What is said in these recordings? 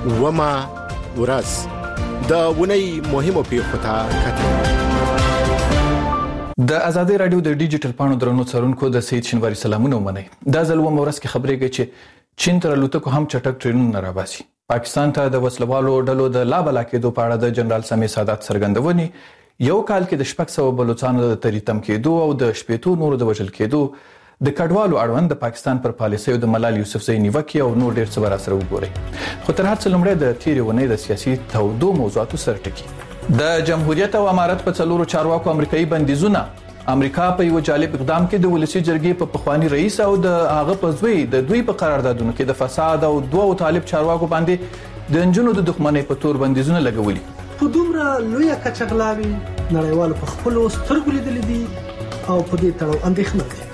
وما ورځ د ونی مهمو پیښو ته کتل. د ازادي رادیو د ډیجیټل پاڼو درنو څارونکو د سید شنواری سلامونه ومنئ. دا ځل ورځ کې خبرېږي چې چین تر الوتکو هم چټک ټرینونه راباسي. پاکستان ته د وسلوالو ډلو د لابلا کېدو په اړه د جنرال سامي سادات څرګندونې، یو کال کې د 600 بلوچستان د تریتم کېدو او د 80 نورو د وژل کېدو، د کډوالو اړوند د پاکستان پر پالیسیو د ملال یوسفزۍ نیوکې او نور ډیر څه به راسره وګورئ. خو تر هر څه لومړی د تېرې اونۍ د سیاسي تودو موضوعاتو سر ټکي. د جمهوریت او امارت په څلورو چارواکو امریکایي بندیزونه، امریکا په یو جالب اقدام کې د ولسی جرګې په پخوانی رئیس او د هغه په زوی د دوی په قراردادونو کې د فساد او دوه طالب چارواکو باندې د انجونو د دښمنۍ په تور بندیزونه لګولي. په دومره لویه کچه غلاوي نړیوالو په خپلو سترګو لیدلي دي او په دې تړاو اندېښنه دي.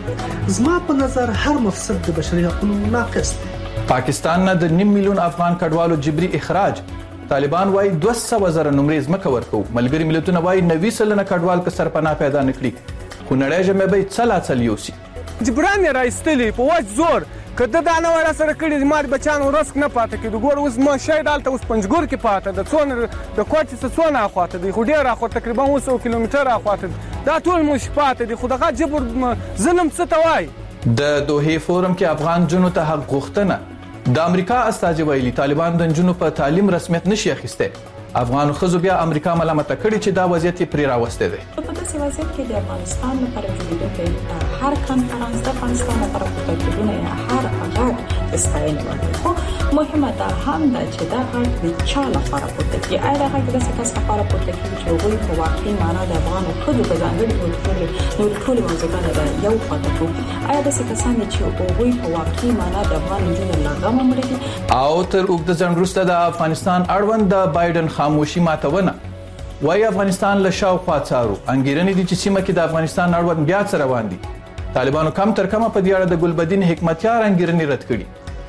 زما په نظر هر مفسد د بشري حقوقو ناقص دی. پاکستان نه د 9 میلیون افغان کډوالو جبري اخراج. طالبان وايي 200,000 نمرې ځمکه ورکو. ملګري ملتونه وايي 90 سلنه کډوال که سرپناه پیدا نکړي خو نړۍ جمع به څل یوسي. جبران راایستلی په وځ زور کده دا نه ور سره کړی مار بچانو رسک نه پاتې کېدو. ګور اوس ما شاید الته اوس پنځګور کې پاتې د څون د کوټې څه څونه اخواته دی خو ډیر اخو تقریبا 100 کیلومتر اخواته دا ټول مش پاتې دی خو دغه جبر ظلم څه توای. د دوحې فورم کې افغان جنو ته حق غوښتنه. د امریکا استازي ویلي طالبان د جنو په تعلیم رسمیت نشي اخیسته. افغان خزو بیا امریکا ملامت کړي چې دا وضعیت پرې راوسته دی. په داسې وضعیت کې د افغانستان لپاره جوړېدونکی هر کنفرانس د افغانستان لپاره پروتکتونه هر غږ استایل وړي. خو مهمه ده هم دا چې دا غږ د چا لپاره پورته کیږي. آیا دا غږ د څه کس لپاره پورته کیږي چې هغوی په واقعي معنا د افغان خزو په ځانګړي ډول ټول موضوعات یو خواته کړو. آیا داسې کسان دي چې هغوی په واقعي معنا د افغان نجونو له غمه مړه دي؟ او تر اوږده ځنډ وروسته د افغانستان اړوند د بایدن خاموشي ماتونه. وايي افغانستان له شاوخوا څارو. انګیرنې دي چې سیمه کې د افغانستان اړوند بیا څه روان دي. طالبانو کم تر کمه په دې اړه د ګلبدین حکمتیار انګیرنې رد کړي.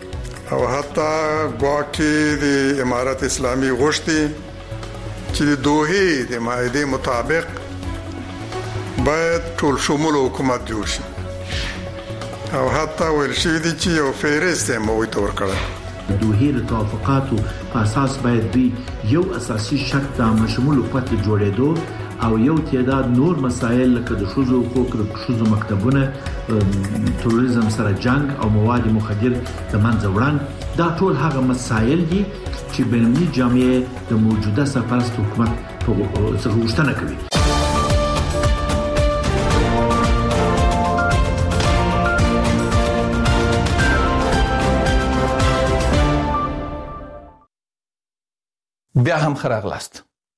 او حتی ګواکې د امارت اسلامي غوښتي چې د دوحې د معاهدې مطابق باید ټول شمول حکومت جوړ شي. او حتی ویل شوي دي چې یو فهرست یې موږ ته ورکړی. د دوحې د توافقاتو په اساس باید دوی یو اساسي شرط د مشمول حکومت جوړېدو او یو تعداد نور مسایل لکه د ښځو حقوق، د ښځو مکتبونه، تروریزم سره جنگ او مواد مخدر د منځه وړاندې، دا ټول هغه مسایل دي چې بینالمللي جامعه د موجوده سرپرست حکومت څخه غوښتنه کوي. بیا هم خراغلاست.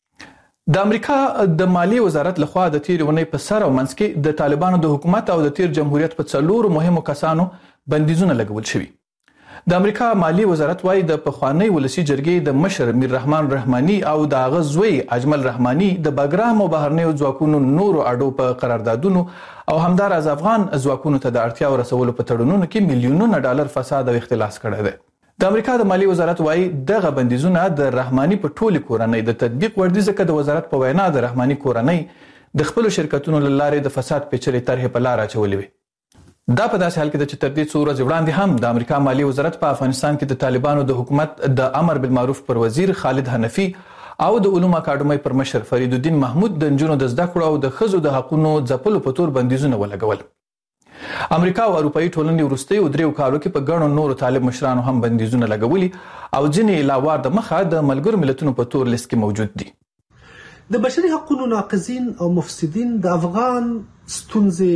د امریکا د مالی وزارت لخوا د تیر ونې په سر او منځ کې د طالبانو د حکومت او د تیر جمهوریت په څلورو مهمو کسانو بندیزونه لګول شوي. د امریکا مالی وزارت وايي د پخوانی ولسی جرګې د مشر میر رحمان رحماني او د هغه زوی اجمل رحماني د باګرام او بهرنیو ځواکونو نورو اډو په قراردادونو او همدارس افغان ځواکونو ته د اړتیا ورسولو په تړونونو کې میلیونونه ډالر فساد او اختلاس کړی دی. د امریکا د مالی وزارت وايي دغه بندیزونه د رحماني په ټولي کورنۍ د تطبیق وړ دي ځکه د وزارت په وینا د رحماني کورنۍ د خپل شرکتونو لاره د فساد پیچلې طرحې په لار اچولې وي. دا په داسې حال کې چې تر دې څو ورځې وړاندې هم د امریکا مالی وزارت په افغانستان کې د طالبانو د حکومت د امر بالمعروف پر وزیر خالد حنفي او د علومو اکاډمۍ پر مشر فرید الدین محمود د نجونو د زده کړو او د ښځو د حقوقو ځپلو په تور بندیزونه ولګول. امریکا او اروپאי ټولنې وروستیو 3 کالو کې په ګڼو نورو طالب مشرانو هم بندیزونه لګولي او ځینې علاوه د مخه د ملګرو ملتونو په تور لیست کې موجود دي. د بشري حقوقو ناقضین او مفسدین د افغان ستونزې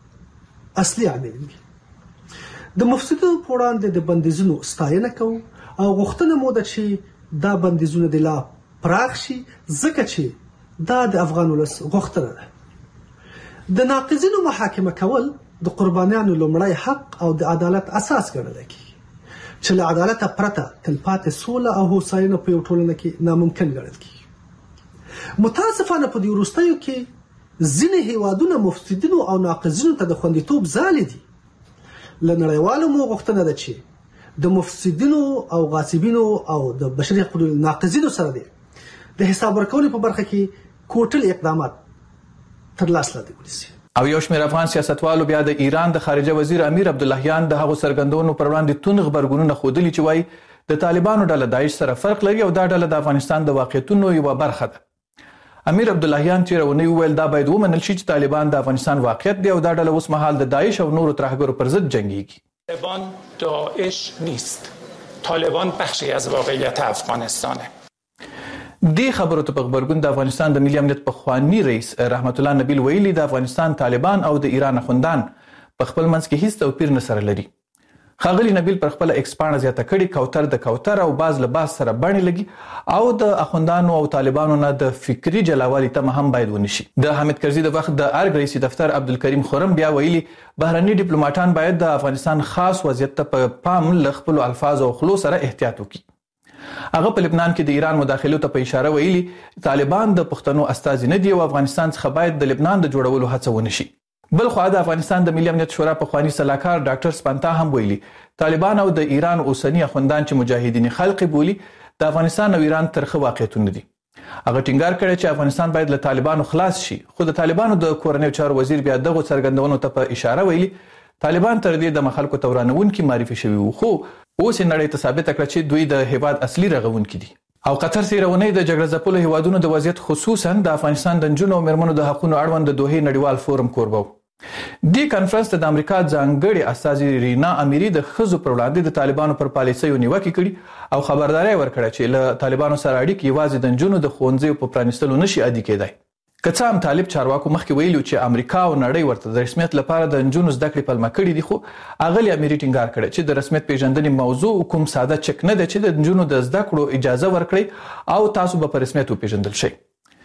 اصلي عامل دي. د مفسدینو په وړاندې د بندیزونو ستاینه کوو او غوښتنه مو ده چې دا بندیزونه د لا پراخ شي ځکه چې دا د افغان ولس غوښتنه ده. د ناقضینو محاکمه کول د قربانیانو لومړی حق او د عدالت اساس ګڼل کېږي چې له عدالت پرته تلپاتې سوله او هوساینه په یو ټولنه کې ناممکن ګڼل کېږي. متاسفانه په دې وروستیو کې ځینې هیوادونه مفسدینو او ناقضینو ته د خوندیتوب ځالې دي. له نړیوالو مو غوښتنه ده چې د مفسدینو او غاصبینو او د بشري حقوقو ناقضینو سره د حساب ورکولو په برخه کې کوټل اقدامات تر لاس لاندې ونیسي. او یو شمېر افغان سیاستوالو بیا د ایران د خارجه وزیر امیر عبداللهیان د هغو څرګندونو پر وړاندې توند غبرګونونه ښودلي چې وایي د طالبانو ډله داعش سره فرق لري او دا ډله د افغانستان د واقعیتونو یوه برخه ده. امیر عبداللهیان تېره اونۍ وویل دا باید ومنل شي چې طالبان د افغانستان واقعیت دی او دا ډله اوس مهال د داعش او نورو ترهګرو پر ضد جنګیږي. طالبان داعش نیست. طالبان بخشی از واقعیت افغانستانه. دې خبرو ته په خبرګون د افغانستان د ملي امنیت پخوانی رئیس رحمت الله نبیل ویلي د افغانستان طالبان او د ایران اخوندان په خپل منځ کې هیڅ توپیر نه سره لري. ښاغلي نبیل پر خپل ایکس پاڼه زیاته کړې کوتر د کوتر او باز له باز سره بڼې لګي او د اخوندانو او طالبانو نه د فکری جلاوالي تمه هم باید ونشي. د حامد کرزي د وخت د ارګ رئیس دفتر عبدالکریم خرم بیا ویلي بهرني ډیپلوماټان باید د افغانستان خاص وضعیت ته په پام له خپلو الفاظو او خلو سره احتیاط وکړي. هغه په لبنان کې د ایران مداخلو ته په اشاره ویلي طالبان د پښتنو استازي نه دي او افغانستان څخه باید د لبنان د جوړولو هڅه ونشي. بل خو د افغانستان د ملي امنیت شورا پخوانی سلاکار ډاکټر سپانتا هم ویلي طالبان او د ایران اوسنی اخوندان چې مجاهدین خلق بولي د افغانستان او ایران ترخه واقعیتونه دي. هغه ټینګار کړی چې افغانستان باید له طالبانو خلاص شي خو د طالبانو د کورنیو چارو وزیر بیا دغه څرګندونو ته په اشاره ویلي طالبان تر دې د مخالکو تورانونکو معرفي شوي وو خو اوس نړۍ ته ثابت کړه چې دوی د هیواد اصلي رغونکي دي. او قطر تیرونی د جګړه ځپلو هیوادونو د وضعیت خصوصا د افغانستان د نجونو او مېرمنو د حقوقو اړوند د دوحې نړیوال فورم کوربه و. دې کانفرنس ته د امریکا ځانګړي استازي رینا امیری د ښځو پر وړاندې د طالبانو پر پالیسیو نیوکې کړي او خبرداری ورکړه چې له طالبانو سره اړیکې یوازې د نجونو د ښوونځیو په پرانیستلو نشي عادي کېدای. که څه هم طالب چارواکو مخکې ویلو چې امریکا او نړۍ ورته د رسمیت لپاره د نجونو زده کړې پلمه کړي دي خو اغلي امیری ټینګار کړی چې د رسمیت پیژندنې موضوع کوم ساده چک نه دی چې د نجونو د زده کړو اجازه ورکړي او تاسو به په رسمیت وپیژندل شئ.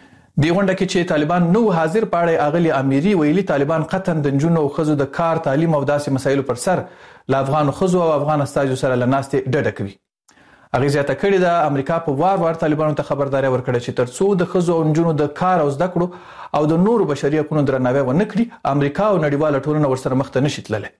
دی غونډه کې چې طالبان نو حاضر پاړی اغلي امیری ویلي طالبان قطعا د نجونو او ښځو د کار تعلیم او داسې مسایلو پر سر له افغان ښځو او افغان استازو سره له ناستې ډډه کوي. هغه زیاته کړې ده امریکا په وار طالبانو ته خبرداری ورکړه چې ترڅو د ښځو او نجونو د کار او زده کړو او د نورو بشري حقوقو درناوی ونه کړي امریکا او نړیواله ټولنه ورسره مخ ته نشي تللی.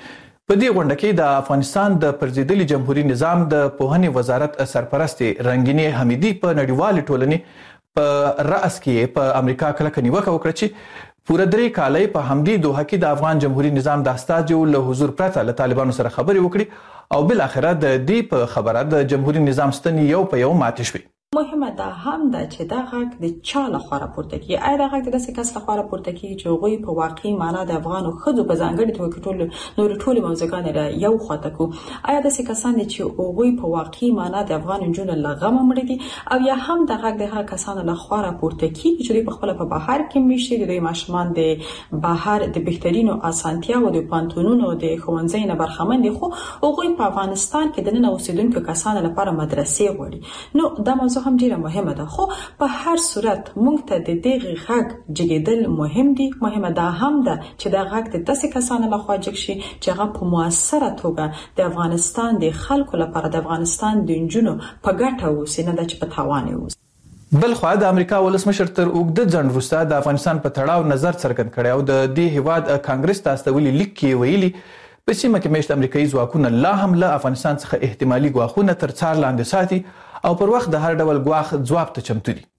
په دې غونډه کې د افغانستان د پرځېدلي جمهوریت نظام د پوهنې وزارت سرپرستې رنګینې حمیدي په نړیوالې ټولنې په رأس کې په امریکا کلکه نیوکه وکړه چې پوره 3 کاله په همدې دوحه کې د افغان جمهوریت نظام د استازو له حضور پرته له طالبانو سره خبرې وکړي او بل اخره د دې په خبره د جمهوریت نظام ستنې یو په یو ماته شوې. مهمه ده هم ده چې دا غږ د چا لخوا راپورته کیږي. آیا دا غږ د داسې کس لخوا راپورته کیږي چې هغوی په واقعي معنا د افغانو ښځو په ځانګړې توګه نور ټول موضوعګانې را یو خواته کو؟ آیا داسې کسان دي چې هغوی په واقعي معنا د افغان نجونو له غمه مړه دي او یا هم دا غږ د هغه کسانو لخوا راپورته کیږي چې دوی په خپل په بهر کې میشتي د دوی ماشومان د بهر د بهترینو اسانتیاو د پانتونونو د ښوونځي نه برخمن دي خو هغوی په افغانستان کې د نن اوسیدونکو کسانو لپاره مدرسې غواړي؟ نو دا موضوع هم ډیره مهمه ده خو په هر صورت موږ ته د دې غږ جګیدل مهم دي. مهمه ده هم ده چې دا غږ د داسې کسانو لخوا جګ شي چې هغه په موثره توګه د افغانستان د خلکو لپاره د افغانستان د نجونو په ګټه اوسي نه ده چې په تاوان اوسي. بل خو د امریکا ولسمشر تر اوږده ځنډ وروسته د افغانستان په تړاو نظر څرګند کړی او د دې هیواد کانګرس ته استولي لیک کې ویلي په سیمه کې مېشت امریکایي ځواکونه لا هم له افغانستان څخه احتمالي ګواښونه تر څار لاندې ساتي او پر وخت د هر ډول ګواښ ځواب ته چمتو دي.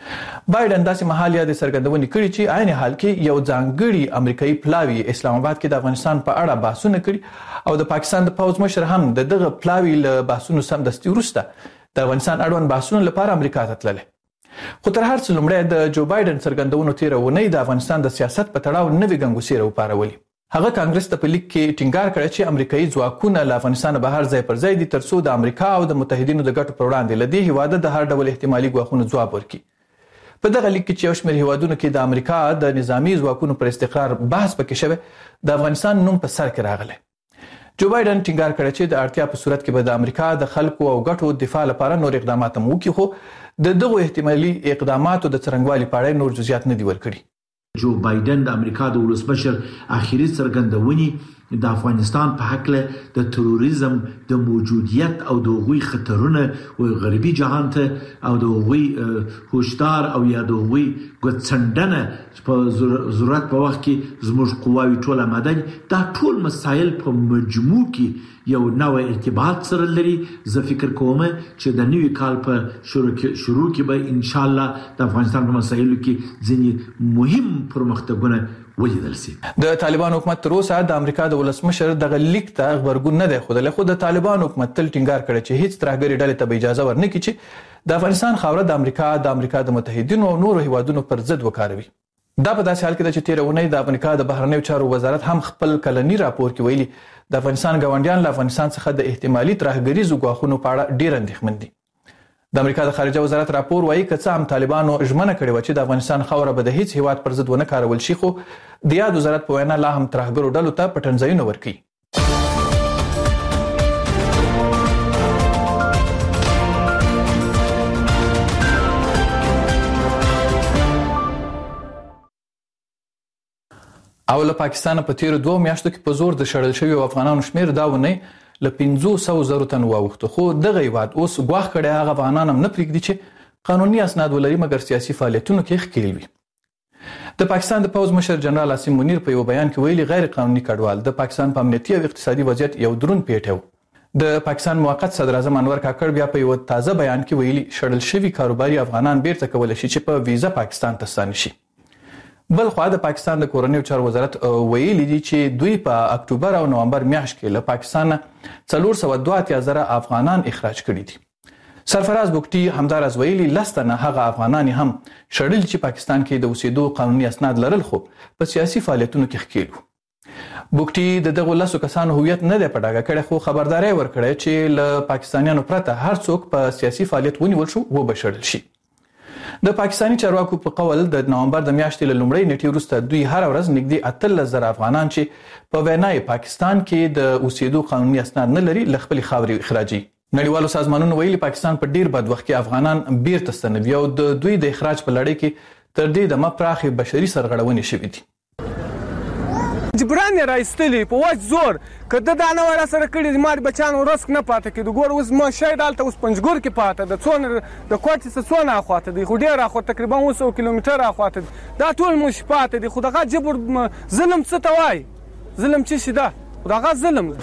بایدن داسې مهال یاد څرګندونې کړي چې عین حال کې یو ځانګړي امریکایي پلاوی اسلام آباد کې د افغانستان په اړه بحثونه کړي او د پاکستان د پوځ مشر هم دغه پلاوی له بحثونو سمدستي وروسته د افغانستان اړوند بحثونو لپاره امریکا ته تللی. خو تر هر څه لومړی د جو بایدن څرګندونو تیره اونۍ د افغانستان د سیاست په تړاو نوې ګنګوسې راوپارولې. هغه کانګرس ته په لیک کې ټینګار کړی چې امریکایي ځواکونه له افغانستان بهر ځای پر ځای دي ترڅو د امریکا او د متحدینو د ګټو پر وړاندې له دې هیواده د هر ډول احتمالي ګواښونو ځواب ورکړي. په دغه لیک کې چې یو شمېر هیوادونو کې د امریکا د نظامی ځواکونو پر استقرار بحث پکې شوی د افغانستان نوم په سر کې راغلی. جو بایدن ټینګار کړی چې د اړتیا په صورت کې به د امریکا د خلکو او ګټو دفاع لپاره نور اقدامات هم وکړي خو د دغو احتمالي اقداماتو د څرنګوالي په اړه نور جزئیات نه دي ورکړي. جو بایدن د امریکا د ولسمشر اخیری څرګندونې د افغانستان په حق له د تروریزم د موجودیت او د غوي خطرونه او غربي جهان ته او د غوي هوشدار او یا د غوي ګڅندنه په ضرورت په وخت کې زموږ قواوی ټول آماده دا ټول مسایل په مجموع کې یو نوې ارتباط سره لري. زه فکر کوم چې د نوي کال په شروع کې به ان شاء الله د افغانستان په مسایلو کې ځینې مهم پرمختګونه ولیدل شي. د طالبان حکومت تر اوسه د امریکا د ولسمشر د لیک ته خبرګون نه دی خوده، خو د طالبان حکومت تل ټینګار کړی چې هیڅ ترهګری ډلې ته اجازه ورنکړي چې د افغانستان خاوره د امریکا د متحدینو او نورو هیوادونو پر ضد وکاروي. دا په داسې حال کې چې تیرونه د امریکا د بهرنیو چارو وزارت هم خپل کلنی راپور کې ویلي د افغانستان ګاونډیان له افغانستان څخه د احتمالي ترهګریزو ګواښونو په اړه ډیر اندېښمن دي. د امریکا د خارجه وزارت راپور وایي که څه هم طالبانو ژمنه کړې و چې د افغانستان خاوره به د هیڅ هیواد پر ضد ونه کارول شي، خو د یاد وزارت په وینا لا هم ترهګرو ډلو ته پټنځایونه ورکوي. او له پاکستان په تیر 2 میاشتو کې په زور د شړل شوی افغانانو شمیر دا ونه ل 500,000 تن واوښته، خو دغه هیواد اوس ګواښ کړی هغه افغانان هم نه پرېږدي چې قانوني اسناد ولري مګر سیاسي فعالیتونو کې ښکېل وي. د پاکستان د پوز مشر جنرال عاصم منیر په یو بیان کې ویلي غیر قانوني کډوال د پاکستان په امنیتي او اقتصادي وضعیت یو درون پیټ و. د پاکستان موقت صدر اعظم انور کاکړ بیا په یو تازه بیان کې ویلي شړل شوی کاروباري افغانان بیرته کولای شي چې په ویزا پاکستان ته ستانه شي. بل خو د پاکستان د کورنیو چارو وزارت ویلي دي چې دوی په اکتوبر او نومبر میاشت کې له پاکستان 432,000 افغانان اخراج کړي دي. سرفراز بوکټي همدارز ویلي لستنه هغه افغانان هم شړل چې پاکستان کې د اوسېدو قانوني اسناد لرل خو په سیاسي فعالیتونو کې ښکېل وو. بوکټي د دغه لاسو کسانو هویت نه دی په ډاګه کړی، خو خبرداري ورکړه چې له پاکستانیانو پرته هر څوک په سیاسي فعالیت ونیول شو و به شړل شي. د پاکستاني چارواکو په قول د نومبر د میاشتې له لومړۍ نیټې وروسته دوی هر ورځ نږدې 18,000 افغانان چې په وینای پاکستان کې د اوسېدو قانوني اسناد نه لري له خپل خاورې اخراجي. نړیوالو سازمانونو ویلي پاکستان په ډیر بد وخت کې افغانان بیرته ستنوي او د دوی د اخراج په لړۍ کې تر دې دمه پراخې بشري سرغړونې شوې دي. جبران راایستلی په وجه زور کده دا نه ورا سره کړي مار بچانو رسک نه پاتې کېدو. ګور اوس ما شاید الته اوس پنځګور کې پاتې د څون د کوټې څه څونه اخواته دی، خو ډیر اخو تقریبا 100 کیلومتر اخواته دا ټول مش پاتې دی. خو دغه جبر ظلم څه ته وای؟ ظلم چې شي دا دغه ظلم.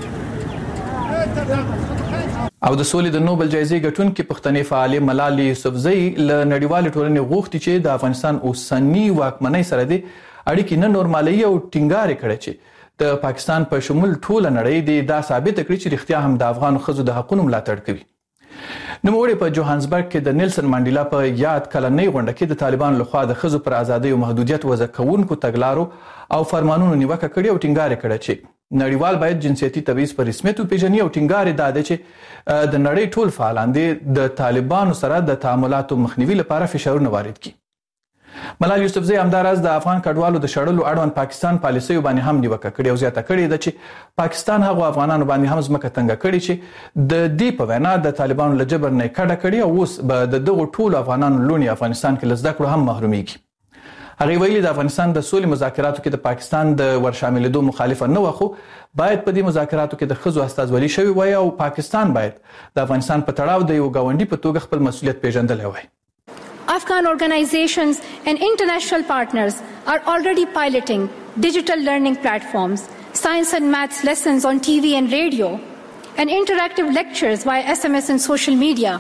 او د سولې د نوبل جایزې ګټونکې پښتنې فعال ملالۍ یوسفزۍ له نړیوال ټولنې غوښتي چې د افغانستان اوسنی واکمنۍ سره د اړیکې نه نورمالي او ټینګار کړي چې د پاکستان په شمول ټول نړۍ دا ثابت کړي چې رښتیا هم د افغان ښځو د حقوقو ملاتړ کوي. نوموړي په جوهانسبرګ کې د نیلسن منډیلا په یاد کلنۍ غونډه کې د طالبانو لخوا د ښځو پر ازادۍ او محدودیت وضع کوونکو تګلارو او فرمانونو نیوکه کړې او ټینګار کړي چې نړیوال باید جنسیتي تبعیض په رسمیت وپیژني او ټینګار یې دا چې د نړۍ ټول فعالان د طالبانو سره د تعاملاتو مخنیوي لپاره فشارونه وارد کړي. ملالۍ یوسفزۍ همداراز د افغان کډوالو د شړلو اړوند پاکستان پالیسیو باندې هم نیوکه کړې او زیاته کړې ده چې پاکستان هغو افغانانو باندې هم ځمکه تنګه کړې چې د دې په وینا د طالبانو له جبر نه کډه کړې او اوس به د دغو ټولو افغانانو لوڼې افغانستان کې له زده کړو هم محرومیږي. هغې ویلي د افغانستان د سولې مذاکراتو کې د پاکستان د ورشاملېدو مخالفه نه وه، خو باید په دې مذاکراتو کې د ښځو استازولي شوې وای او پاکستان باید د افغانستان په تړاو د یو ګاونډي په توګه خپل مسؤلیت پیژندلی وای. Afghan organizations and international partners are already piloting digital learning platforms, science and maths lessons on TV and radio, and interactive lectures via SMS and social media.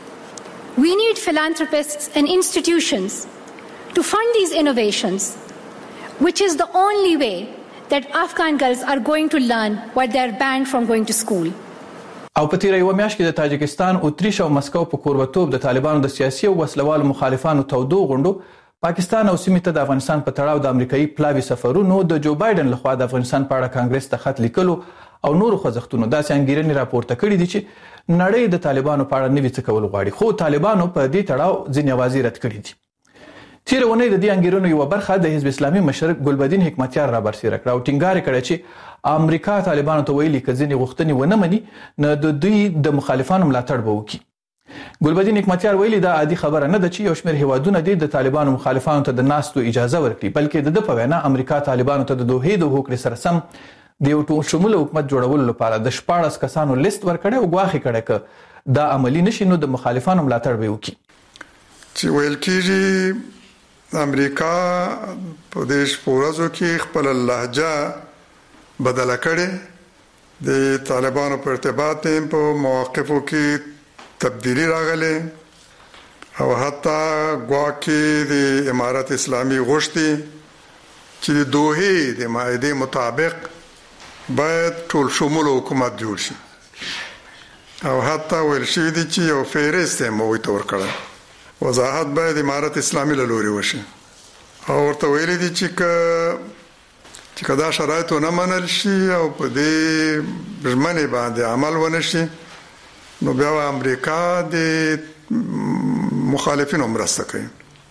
We need philanthropists and institutions to fund these innovations, which is the only way that Afghan girls are going to learn while they are banned from going to school. او په تیره یوه میاشت کې د تاجکستان، اتریش او مسکو په کوربتوب د طالبانو د سیاسي او وسلوالو مخالفانو تودو غونډو پاکستان او سیمې ته د افغانستان په تړاو د امریکایي پلاوي سفرونو د جو بایدن لخوا د افغانستان په اړه کانګرس ته خط لیکلو او نورو خوځښتونو داسې انګیرنې راپورته کړي دي چې نړۍ د طالبانو په اړه نوي څه کول غواړي، خو طالبانو په دې تړاو ځینې اوازې رد کړي دي. تیره اونۍ د دې انګیرنو یوه برخه د حزب اسلامي مشر ګلبدین حکمتیار رابرسېره کړه او ټینګار یې کړی چې امریکا طالبانو ته ویلي که ځینې غوښتنې ونه مني نو د دوی د مخالفانو ملاتړ به وکړي. ګلبدین حکمتیار ویلي دا عادي خبره نه ده چې یو شمېر هیوادونه د طالبانو مخالفانو ته د ناستو اجازه ورکړي، بلکې د ده په وینا امریکا طالبانو ته د دوحې د هوکړې سره سم د یو ټول شموله حکومت جوړولو لپاره د 14 کسانو لیست ورکړی او ګواښ یې کړی که دا عملي نشي نو د مخالفانو ملاتړ به وکړي. چې ویل کېږي امریکا په دې ورځو کې خپل لهجه بدله کړې، د طالبانو په ارتباط په مواقفو کې تبدیلی راغله او حتی ګواکې د امارت اسلامي غوښتي چې د دوحې د معاهدې مطابق باید ټول شمول حکومت جوړ شي او حتی ویل شوي دي چې یو فهرست یې موږ ته ورکړی وضاحت باید امارت اسلامي له لورې وشي او ورته ویلي دي چې که دا شرایط ونه منل شي او په دې ژمنې باندې عمل ونه شي نو بیا امریکا د مخالفینو مرسته کوي.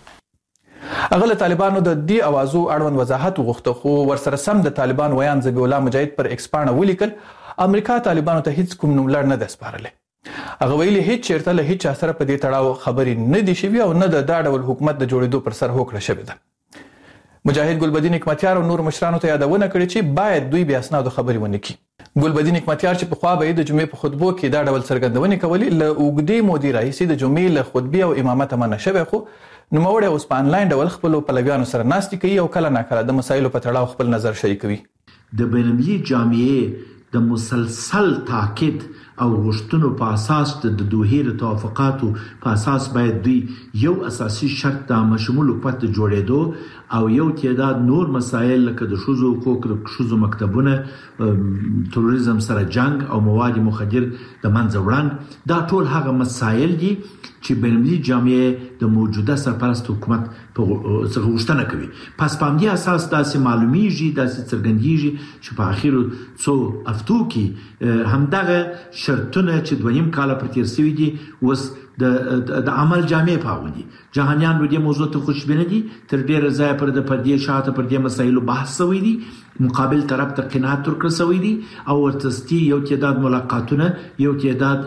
هغه له طالبانو د دې اوازو اړوند وضاحت وغوښته خو ورسره سم د طالبان ویان ذبیح الله مجاهد پر ایکس پاڼه ولیکل امریکا طالبانو ته هیڅ کوم نوملړ نه ده سپارلی. هغه ویلي هیڅ چیرته له هیڅ سره په دې تړاو خبرې نه دي شوي او نه د دا ډول حکومت د جوړېدو پر سر هوکړه شوې ده. مجاهد ګلبدین حکمتیار او نور مشرانو ته یادونه کړې چې باید دوی بیا اسنادو خبرې ونه کړي. ګلبدین حکمتیار چې پخوا به د جمعې په خطبو کې دا ډول څرګندونې کولې له اوږدې مودې راهیسې د جمعې له خطبې او امامت منع شوی خو نوموړی اوس په انلاین ډول خپلو پلویانو سره ناستې کوي او کله ناکله د مسایلو په تړاو خپل نظر شریکوي. د بینالمللي جامعې د مسلسل تاکید او غوښتنو په اساس د دوحې د توافقاتو په اساس باید دوی یو اساسي شرط د مشمول حکومت جوړېدو او یو تعداد نور مسایل لکه د ښځو حقوق د ښځو مکتبونه تروریزم سره جنگ او مواد مخدر د منځه وړاندې دا ټول هغه مسایل دي چې بینالمللي جامعې د موجوده سرپرست حکومت په غوښتنه کوي. پس په همدې اساس داسې معلومیږي داسې څرګندیږي چې په اخرو څو هفتو کې همدغه شرطونه چې 2.5 کاله پر تیر شوي دي اوس د عمل جامع پاوندي. جهانیان به دې موضوع ته خوشبینه دي تر ډیره ځایه پر د پردې شاته پر دې مسایلو بحث شوی دي مقابل طرف ته قناعت ورکړل شوی دي او ورتستی یو تعداد ملاقاتونه یو تعداد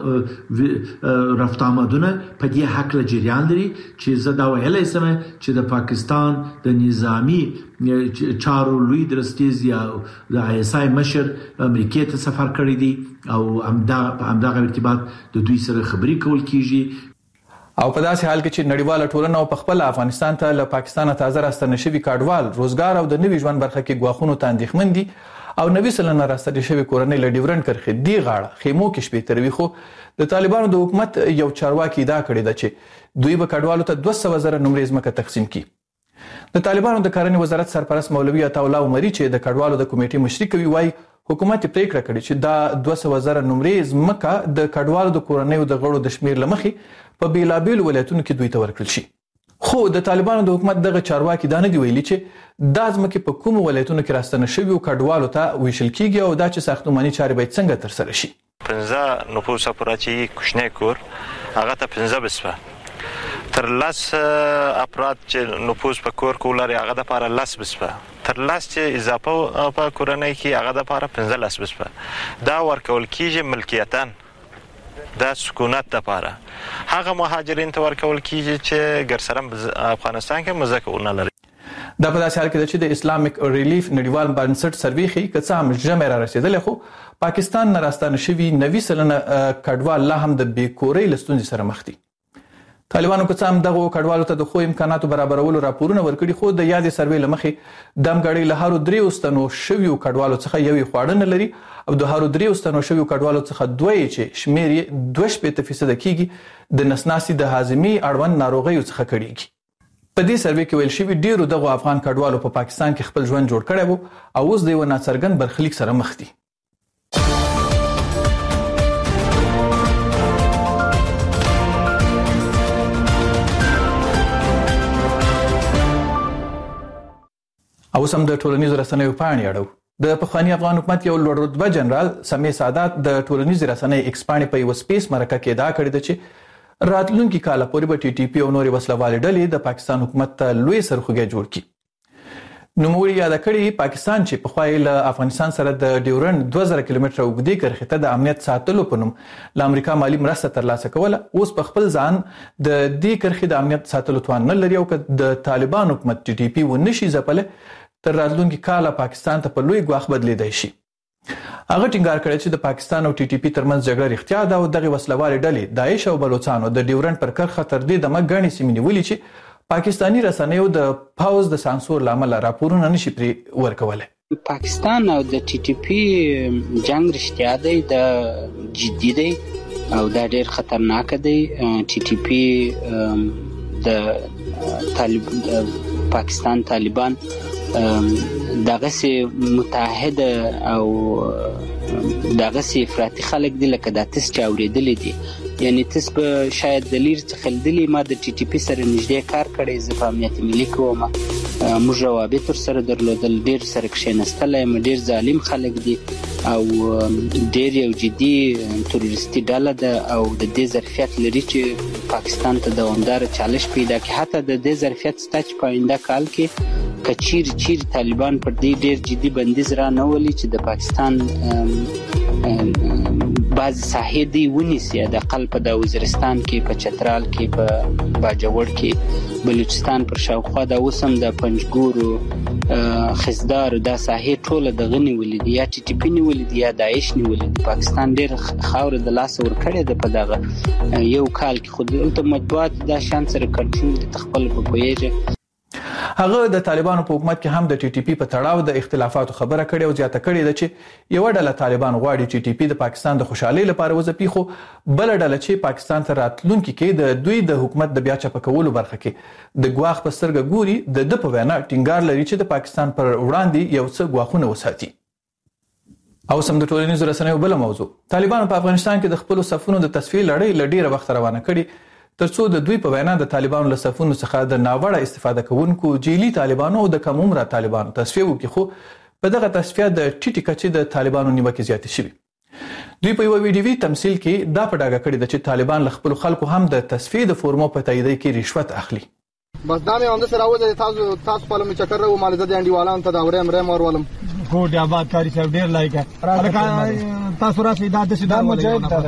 رفت آمدونه په دې حق له جریان لري چې زه دا ویلی سم چې د پاکستان د نظامی چارو لوی درستیز یا د ISI مشر امریکې ته سفر کړی دی او همدغه ارتباط د دوی سره خبرې کول کیږي او په داسې حال کې چې نړیواله ټولنه او په خپل افغانستان ته له پاکستانه تازه راستنه شوي کډوال روزګار او د نوي ژوند برخه کې ګواښونو ته اندېښمن دي او 90 سلنه راستنې شوي کورنۍ له ډیورنډ کرښې دې غاړه خیمو کې شپې تروي خو د طالبانو د حکومت یو چارواکي ادعا کړې ده چې دوی به کډوالو ته 200,000 نمرې ځمکه تقسیم کړي. د طالبانو د کرنې وزارت سرپرست مولوي عطاالله عمري چې د کډوالو د کمیټې مشري کوي وایي حکومت پریکړه کړې چې دا 200,000 نمرې ځمکه د کډوالو د کورنیو د غړو د شمیر لمخې په بیلابیلو ولایتونو کې دوی ته ورکړل شي. خو د طالبانو د حکومت دغه چارواکي دا نه دی ویلي چې دا ځمکې په کومو ولایتونو کې راستنه شوي کډوالو ته ویشل کیږي او دا چې ساختماني چارې باید څنګه ترسره شي. 15 نفوس پوره چې کوچنی کور هغه ته 15 بسپه تر 10 افراد چې نفوس په کور کې لري هغه د لپاره 10 بسپه تر 10 چې اضافه په کورنۍ کې هغه د لپاره 15 بسپه دا ورکول کیږي ملکیتان دا سکونت لپاره هغه مهاجرین ته ورکول کیږي چې ګرسره افغانستان کې مزکونه لري. دا په داسې حال کې چې د اسلامیک ریلیف نړیوال بنسټ سروې ښیي که څه هم ژمی را رسېدلی خو پاکستان نه راستانه شوي 90 سلنه کډوال لا هم د بېکورۍ له ستونزې سره مخ دي. طالبانو که څه هم دغو کډوالو ته د ښو امکاناتو برابرولو راپورونه ورکړي خو د یادې سروې له مخې د همګړۍ له هرو 3 ستنو شویو کډوالو څخه یوې خواړه نه لري او د هرو 3 ستنو شویو کډوالو څخه 2 چې شمیر یې 2% کېږي د نسناسي د هاضمې اړوند ناروغیو څخه کړيږي. په دې سروې کې ویل شوي ډیرو دغو افغان کډوالو په پاکستان کې خپل ژوند جوړ کړی وو او اوس د یو ناڅرګند برخلیک سره مخ دي. او سم د ټولنیزو رسنیو پاڼې اړو. د پخوانی افغان حکومت یو لوړ رتبه جنرال سمیع سادات د ټولنیزو رسنیو ایکس پاڼې په یو سپیس مرکه کې ادعا کړې ده چې راتلونکي کال پورې به TTP او نورې وسلوالې ډلې د پاکستان حکومت ته لوی سرخوږی جوړ کړي. نوموړي یاد کړی پاکستان چې پخوا له افغانستان سره د ډیورنډ 2000 کیلومتره اوږدې کرښې ته د امنیت ساتلو په نوم له امریکا مالی مرسته ترلاسه کوله اوس په خپل ځان د دې کرښې د امنیت ساتلو توان نه لري او که د طالبان حکومت TTP ونشي ځپلی تر راتلونکي کال پاکستان ته په لوی ګواښ بدلیدای شي. هغه ټینګار کړی چې د پاکستان او TTP ترمنځ جګړه رښتیا ده او دغه وسلوالې ډلې داعش او بلوچستان د ډیورنډ پر کرښه تر دې دمه غني سیمې نیولې چې پاکستانی رسنیو د پاوز د سانسور لامل راپورونه نشي پرې ورکوله. پاکستان او د TTP جنگ رښتیا دی د جدي دی او دا ډېر خطرناک دی. TTP د پاکستان طالبان دغه سي متحده او دغه سي افراطي خلک دي لکه د تاسو چې اوریدلې دي یعنی تاسو به شاید د لیر څخه خلدلی ما د ټي ټي پی سره نږدې کار کړی زه په امنیت ملي کوم موږ روابط سره درلودل ډیر سره کښینستلای ډیر ظالم خلک دي او ډیر یو جدي تروریستي ډله ده او د دې ظرفیت لري چې پاکستان ته دوامدار چالش پیدا کړي حتی د دې ظرفیت ستاچ په آینده کال کې کچیر طالبان پر دې ډیر جدي بندیز را نه ولي چې د پاکستان بعض ساحې دی ونیسي د قلب د وزیرستان کې په چترال کې په باجوړ کې بلوچستان پر شاوخوا د وسم د پنجګورو خزدار د ساحې ټوله د غنی ولید یا ټي ټي پی ولید یا داعش ولید پاکستان ډیر خاور د لاس ور کړی د په دغه یو کال کې خود ته مطبوعات د شان سره کنټرول د تخپل په کویږي هغه د طالبانو په حکومت کې هم د ټي ټي پی په تړاو د اختلافاتو خبره کړې او زیاته کړې ده چې یو ډله طالبان غواړي ټي ټي پی د پاکستان د خوشحالۍ لپاره وځپي خو بل ډله چې پاکستان ته راتلونکي کې د دوی د حکومت د بیا چپه کولو برخه کې د ګواخ په سترګه ګوري د په وینا ټینګار لري چې د پاکستان پر وړاندې یو څه ګواخونه وساتي. او سم د ټولنیزو رسنیو بل موضوع طالبانو په افغانستان کې د خپل صفونو د تصفیې لړۍ لډیره وخت روانه کړي ترڅو د دوی په وینا د طالبانو له صفونو څخه د ناوړه استفاده کوونکو جیلی طالبانو او د کم عمره طالبانو تصفیه وکړي خو په دغه تصفیه د ټیټی کچې د طالبانو نیوکې زیاتې شوې. دوی په یو ویډیوي تمثيل کې دا په ډاګه کړی چې طالبان له خپل خلکو هم د تصفیه د فورمو په تایید کې رشوت اخلي. بس دا مې هم د سره راوځي تاسو په لمه چکر راو مال د انډیوالانو ته دا ورې مور ولم ګوډ آباد کاری صاحب ډیر لایکه تاسو راسي دا د سیدا مجاهد دا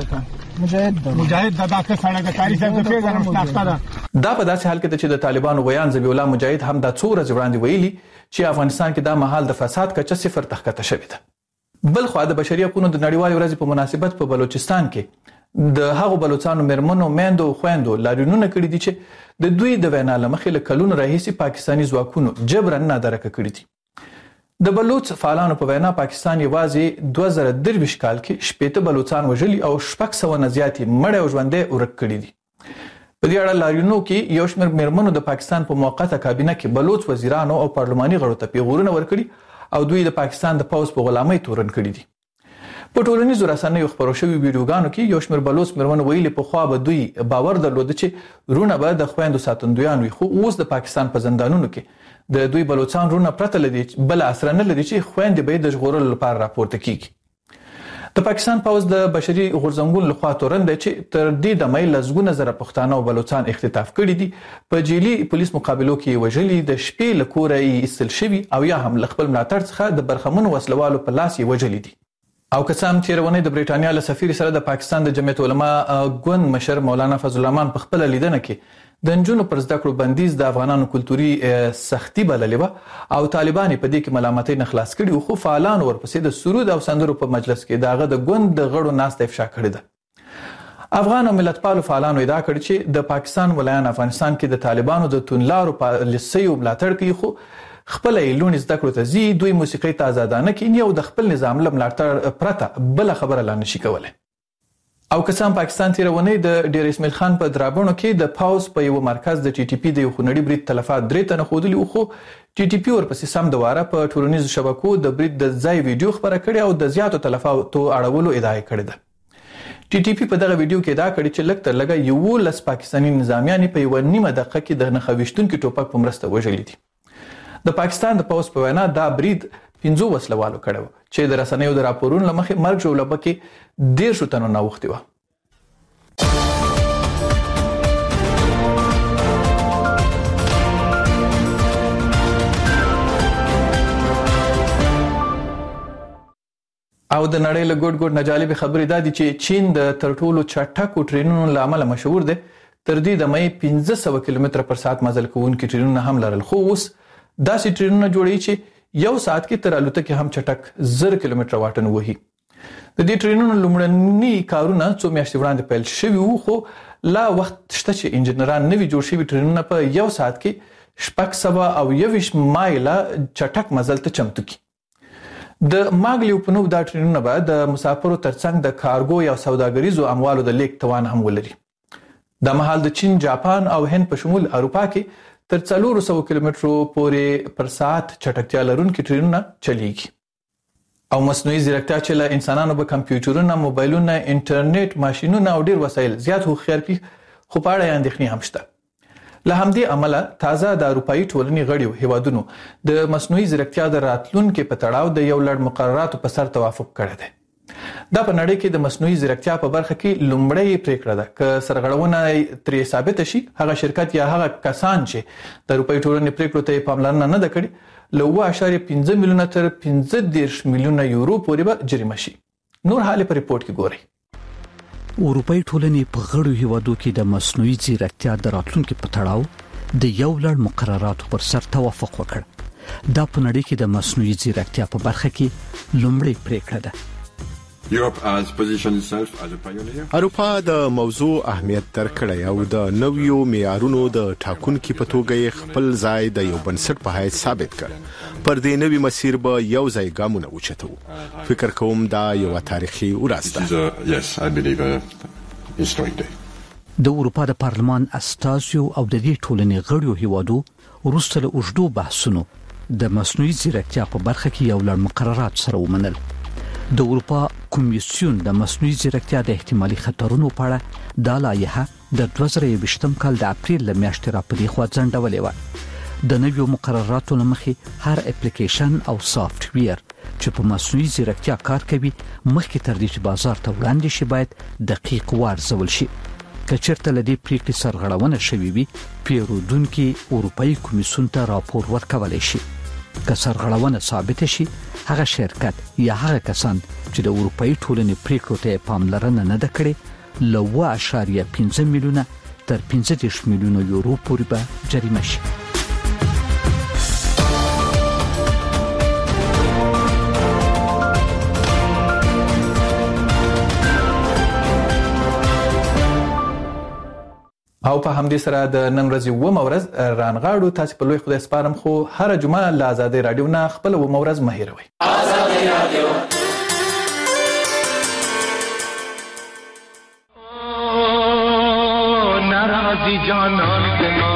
ډاکټر سره د کاری صاحب ته پیژنم تاسو دا په داسې حال کې چې د طالبانو ویان ذبی الله مجاهد هم د څو ورځې وړاندې ویلي چې افغانستان کې دا مهال د فساد کچه صفر تخکته شوې ده. بل خو د بشري حقوقو د نړیوال ورځ په مناسبت په بلوچستان کې د هغو بلوچستانو مرمنو میندو خويندو لاریونونه کړی دي چې د دوی د وینا لمخې له کلونو راهیسي پاکستانی ځواکونو جبرن نادرکه کړی دي. د بلوچ فعالانو په وینا پاکستان یوازې 2023 کال کې 80 بلوچستان وژلي او 600 نه زیاتې مړ او ژوندې ورک کړي دي. په دې اړه لاریونو کې یو شمېر مرمنو د پاکستان په موقته کابینه کې بلوچ وزیرانو او پارلماني غړو ته پیغورونه ورکړي او دوی د پاکستان د پوز په غلامۍ تورن کړي دي. په ټولنیزو رسنیو خبرو شوی ویډیوګانو کې یو شمېر بلوچ مرمنو ویلي په خوا به دوی باور درلود چې رونه به د خويندو ساتندویان وي خو اوس د پاکستان په زندانونو کې د دوی بلوچستان رونه پرته لدی بل اثر نه لري چې خويندې به د ژغورلو لپاره راپورته کیږي. د پاکستان پوز د بشري غورځنګونو لخوا تورن دی چې تر دې د مې لزګونه زره پښتانه او بلوچستان اختطاف کړي دي په جیلی پولیس مقابلو کې وژلي د شپې لکوره یې استل شوی او یا هم خپل ملاتړ څخه د برخمنو وسلوالو په لاس یې وژلي دي. او قسم تیرونه د بریټانیا له سفیر سره د پاکستان د جمعیت علما ګوند مشر مولانا فضل الرحمن په خپل لیدنه کې د نجونو پر زده کړو بندیز د افغانانو کلتوري سختي بللې و او طالبان په دې کې ملامتۍ نه خلاص کړي او خو فعالان ورپسې د سرود او سندرو په مجلس کې داغه د ګوند د غړو ناست افشا کړی ده. افغان او ملتپالو فعالانو ادعا کړې چې د پاکستان ولایان افغانستان کې د طالبانو د تونلارو پالیسیو ملاتړ کوي خو خپل ایلون زده کړو ته زی دوی موسیقي ته آزادانه کینی او د خپل نظام لملاتړ پرته بل خبره لا نشي کولای. او کسان پاکستان تیرونه د ډیر اسماعیل خان په درابونو کې د پاوز په یو مرکز د ټي ټي پی د یو خنړی برید تلفات درې تنه خودلی او خو ټي ټي پی ورپسې سم دواره په ټولنیزو شبکو د برید د ځای ویډیو خبره کړې او د زیاتو تلفاتو اړولو ادعا کړې ده. ټي ټي پی په دغه ویډیو کې ادعا کړې چې لږ تر لږه یو لس پاکستاني نظامیان په یو نیمه دقیقه کې د نخښتونکو ټوپک په مرسته وژلي دي. د پاکستان د پوز په وینا دا برید 15 وسلوالو کړو چې د رسنیو د راپورونو لمخې مرګ جوړه کې 10 تنو ناوختي و. او د نړۍ له ګډ نجالب خبرې دادي چې چین د ترټولو چټکو ټرینونو لامل مشهور دی. تر دې د مې 1500 کیلومتر پر ساعت مزل کوونکي ټرینونه هم لرل خو اوس داسې ټرینونه جوړي چې یو ساعت کې تر الوتکې هم چټک 0 کیلومتر واټن وهي. د دې ټرینونو لومړني کارونه څو میاشتې وړاندې پیل شوي وو خو لا وخت شته چې انجنیران نوي جوړ شوي ټرینونه په یو ساعت کې 621 مایله چټک مزل ته چمتو کړي. د ماګلیو په نوم دا ټرینونه به د مسافرو ترڅنګ د کارګو یا سوداګریزو اموالو د لیک توان هم ولري. د مهال د چین، جاپان او هند په شمول اروپا کې تر 400 کیلومترو پورې پر ساعت چټکتیا لرونکي ټرینونه چلیږي. او مصنوعي ځیرکتیا چې له انسانانو به کمپیوټرونه، موبایلونه، انټرنیټ، ماشينونه او ډیر وسایل زیات هوښیار کړي، خو په اړه اندېښنې هم شته. له همدې عمله تازه د اروپאי ټولنې غړیو هیوادونو د مصنوعي ځیرکتیا د راتلونکو په تړاو د یو لړ مقرراتو په سر توافق کړی دی. دا په نړۍ کې د مصنوعي ځیرکتیا په برخه کې لومړی پریکړه ده چې سرغړونه ترې ثابت شي، هغه شرکت یا هغه کسان چې د اروپאי ټولنې پریکړو ته پاملرنه نه کړي له 2.5 میلیونه تر 15 میلیونه یورو پورې به جریمه شي. نور حال په ریپورت کې ګورئ. اروپאי ټولنې په غړو هیوادو کې د مصنوعي ځیرکتیا د راتلونکو په تړاو د یو لړ مقرراتو پر سر توافق وکړ. دا په نړۍ کې د مصنوعي ځیرکتیا په برخه کې لومړی پریکړه ده. اروپا د موضوع اهمیت درکړی او د نویو معیارونو د ټاکونکو په توګه خپل ځای د یو بنسټ په حیث ثابت کړ. پر دې نوی مسیر به یو ځای ګامونه اوچتو. فکر کوم دا یو تاریخي ورځ ده. د اروپا د پارلمان استازیو او د دې ټولنې غړو هیوادو وروسته له اوږدو بحثونو د مصنوعي ځیرکتیا په برخه کې یو لړ مقررات سره ومنل. د اروپا کمیسیون د مصنوعي ځیرکتیا د احتمالي خطرونو په اړه د لایحه د 2020 کال د اپریل له میاشتې راپدې خوا ځنډولې و. د نویو مقرراتو لمخې هر اپلیکیشن او سافت ویر چې په مصنوعي ځیرکتیا کار کوي مخکې تر دې چې بازار ته وړاندې شي باید دقیق وارزول شي. که چېرته له دې پریکړې سرغړونه شوې وي، پیرودونکي اروپאי کمیسیون ته راپور ورکولی شي. که سرغړونه ثابت شي، هغه شرکت یا هغه کسان چې د اروپאי ټولنې پریکړو ته پاملرنه نه ده کړې له 2.5 میلیونه تر 15 میلیونه یورو پورې به جریمه شي. او په همدې سره د نن ورځې ومه ورځ رانغاړو. تاسو په لوی خدای سپارم، خو هر جمعه له آزادۍ رادیو نه خپل ومه ورځ مه هېروئ. آزادۍ رادیو ناراضي جانان دما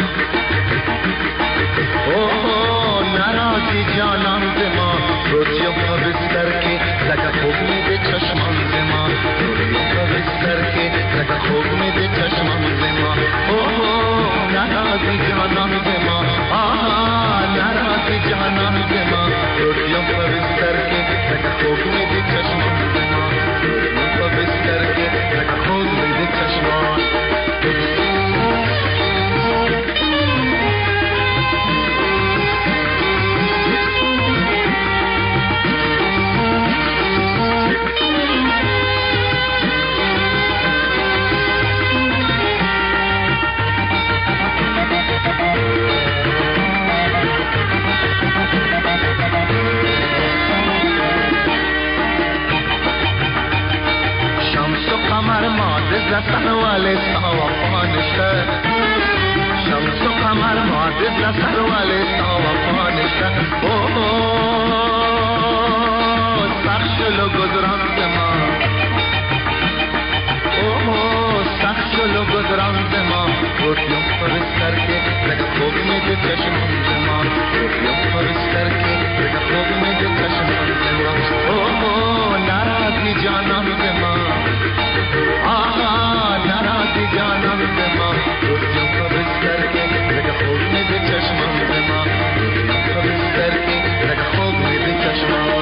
ناراضي جانان دما روزیو په بستر کې لکه خوب مې د چشمان دما روزیو په بستر کې لکه خوب مې د چشمان دما ناراضي جانان دما ناراضي جانان دما روزیو په بستر کې لکه خوب مې د چشمان دما روزیو په بستر کې لکه خوب مې د چشمان لسان والے سوافانشتا شمس و قمر معدد لسان والے سوافانشتا سخشلو گذران دما سخشلو گذران دما روٹیوں فرس کر کے لگا خوب میں جو چشمان دما روٹیوں فرس کر کے لگا خوب میں جو چشمان دما ناراضی جانان دما ناراضی جانان دما روٹیوں فرس کر کے لگا خوب میں جو چشمان دما روٹیوں فرس کر کے لگا خوب میں جو چشمان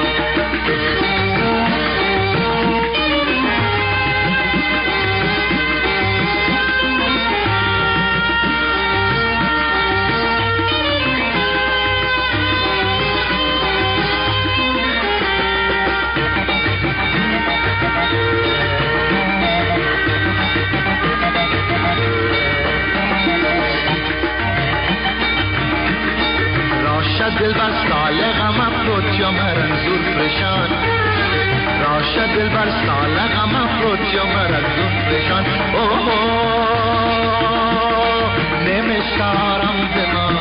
دل بر سال غم افروت یا مرنزور پریشان راشد دل بر سال غم افروت یا مرنزور پریشان نمیشتارم زمان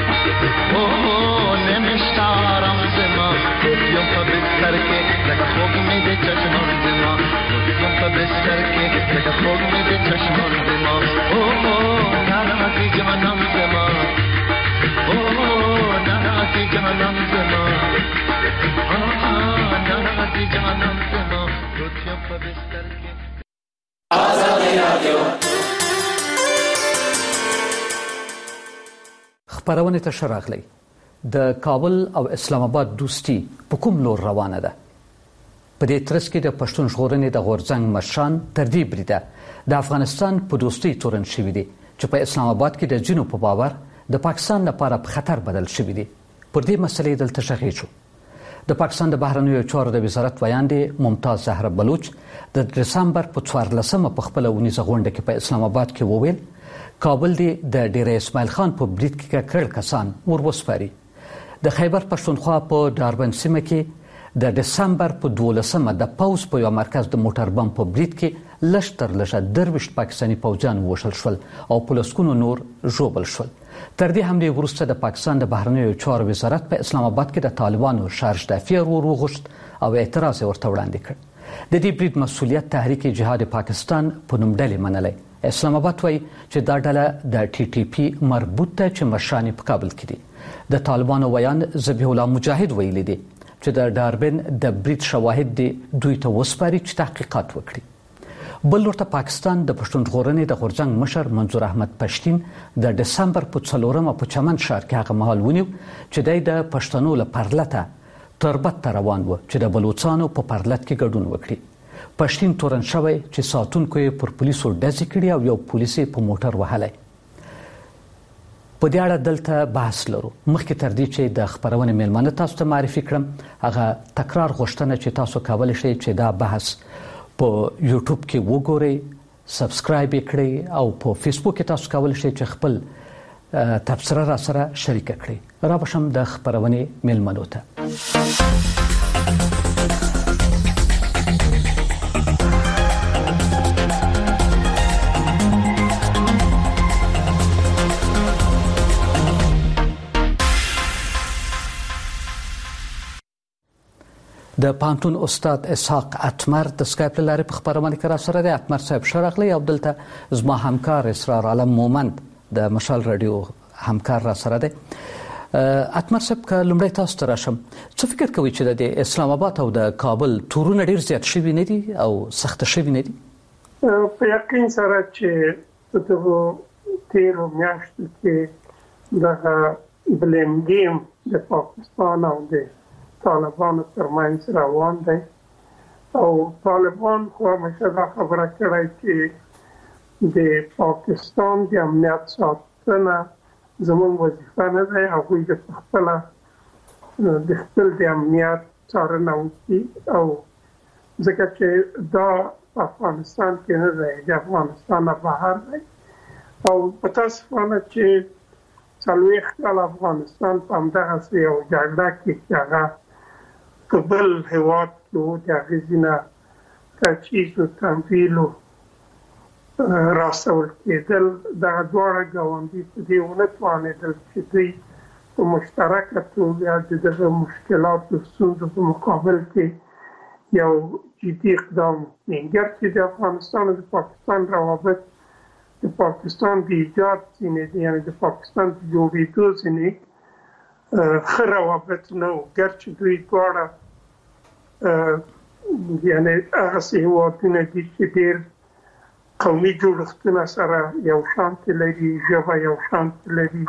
نمیشتارم زمان روزیوں پا بستر کے لگا خوب میں دے چشمان زمان روزیوں پا بستر کے لگا خوب میں دے چشمان زمان ناراضی جانم زمان خبرونه ته شراغلی د کابل او اسلام آباد دوستي په کوم لور روانه ده؟ په دې ترڅ کې د پښتون ژغورنې د غورځنګ مشران تر دې بریده د افغانستان په دوستي تورن شوی دي چې په اسلام آباد کې د جنو په باور د پاکستان لپاره په خطر بدل شوی دي. پر دې مسلې دلته شغېږو. د پاکستان د بهرنیو چارو د وزارت ویاندې ممتاز زهره بلوچ د دسمبر په 14مه په خپل ونیزه غونډه کې په اسلام آباد کې وویل کابل دی د ډیر اسماعیل خان په برید کې کړ کسان وروسپاري. د خیبر پښتونخوا په داربن سیمه کې د دسمبر په 12مه د پاوز په یو مرکز د موټر بم په برید کې لشتر لشه درويشت پاکستاني پوځیان وشل شول او پولیسونو نور ژوبل شول. تر دې حمله وروسته د پاکستان د بهرنیو چارو وزارت په اسلام آباد کې د طالبانو شارج دافیر وروغشت او اعتراض ورته وړاندې کړ. د دې برید مسؤلیت تحریک جهاد پاکستان په نوم ډلې منلې. اسلام آباد وایي چې دا ډله د ټي ټي پی مربوط ده چې مشران په کابل کې دي. د طالبانو ویان ذبیح الله مجاهد ویلي دي چې د داربن د برید شواهد دي دوی ته وسپاري چې تحقیقات وکړي. بل ورته پاکستان د پښتون ژغورنې د غورځنګ مشر منظور احمد پښتين د دسمبر په 4مه په چمن ښار کې هغه مهال ونیو چې د پښتنو لپاره تربت ته روان و چې د بلوچستانو په پرلت کې ګډون وکړي. پښتين تورن شوی چې ساتونکو یې پر پولیسو ډزې کړي او یو پولیس په موټر وهلی. په دې اړه دلته بحث لرو. مخکې تر دې چې د خبرونې میلمانه تاسو ته معرفي کړم هغه تکرار غوښتنه چې تاسو کولای شئ چې دا بحث په یوټیوب کې وګورئ، سبسکرایب کړئ او په فیسبوک کې تاسو کولای شئ چې خپل تبصره را سره شریک کړئ. را بشم د خبرونې میلمنو ته. د پانتون استاد اسحاق اتمر د سکایپ لارې په خبرونه کې را سره دی. اتمر صاحب شرغلی او دلته زما همکار اسرار عالم مومند د مشال رادیو همکار را سره دی. اتمر صاحب که لومړی تاسو ته راشم څه فکر کوئ چې د اسلام آباد او د کابل تورونه ډیر زیات شوي نه دي او سخت شوي نه دي؟ په یقین سره چې په تیرو میاشتو کې د بلیم گیم د پاکستان او د طالبانو ترمنځ روان دی او طالبان خو همیشه دا خبره کړې چې د پاکستان د امنیت ساتنه زموږ وظیفه نه ده. هغوی د خپل د امنیت څارنه وکړي او ځکه چې دا افغانستان کې نه دی، د افغانستان نه بهر دی او متاسفانه چې 40 کال افغانستان په همدغسې یو جګړه کې چې هغه قبل هواد کې د اغیزنه تجهیز و تمویل راسول کېدل دغه دواړه ګاونډي په دې ونه توانېدل چې دوی په مشترکه توګه د دغه مشکلاتو ستونزو په مقابل کې یو جدي اقدام وکړي. ګرچې د افغانستان او د پاکستان روابط د پاکستان د ایجاد ځینې دي، یعنې د پاکستان د جوړېدو ځینې ښه روابط نه و، ګرچې دوی دواړه یعنې هغسې هېوادونه دي چې ډېر قومي جوړښتونه سره یو شانتې لري، ژبه یو شانتې لري،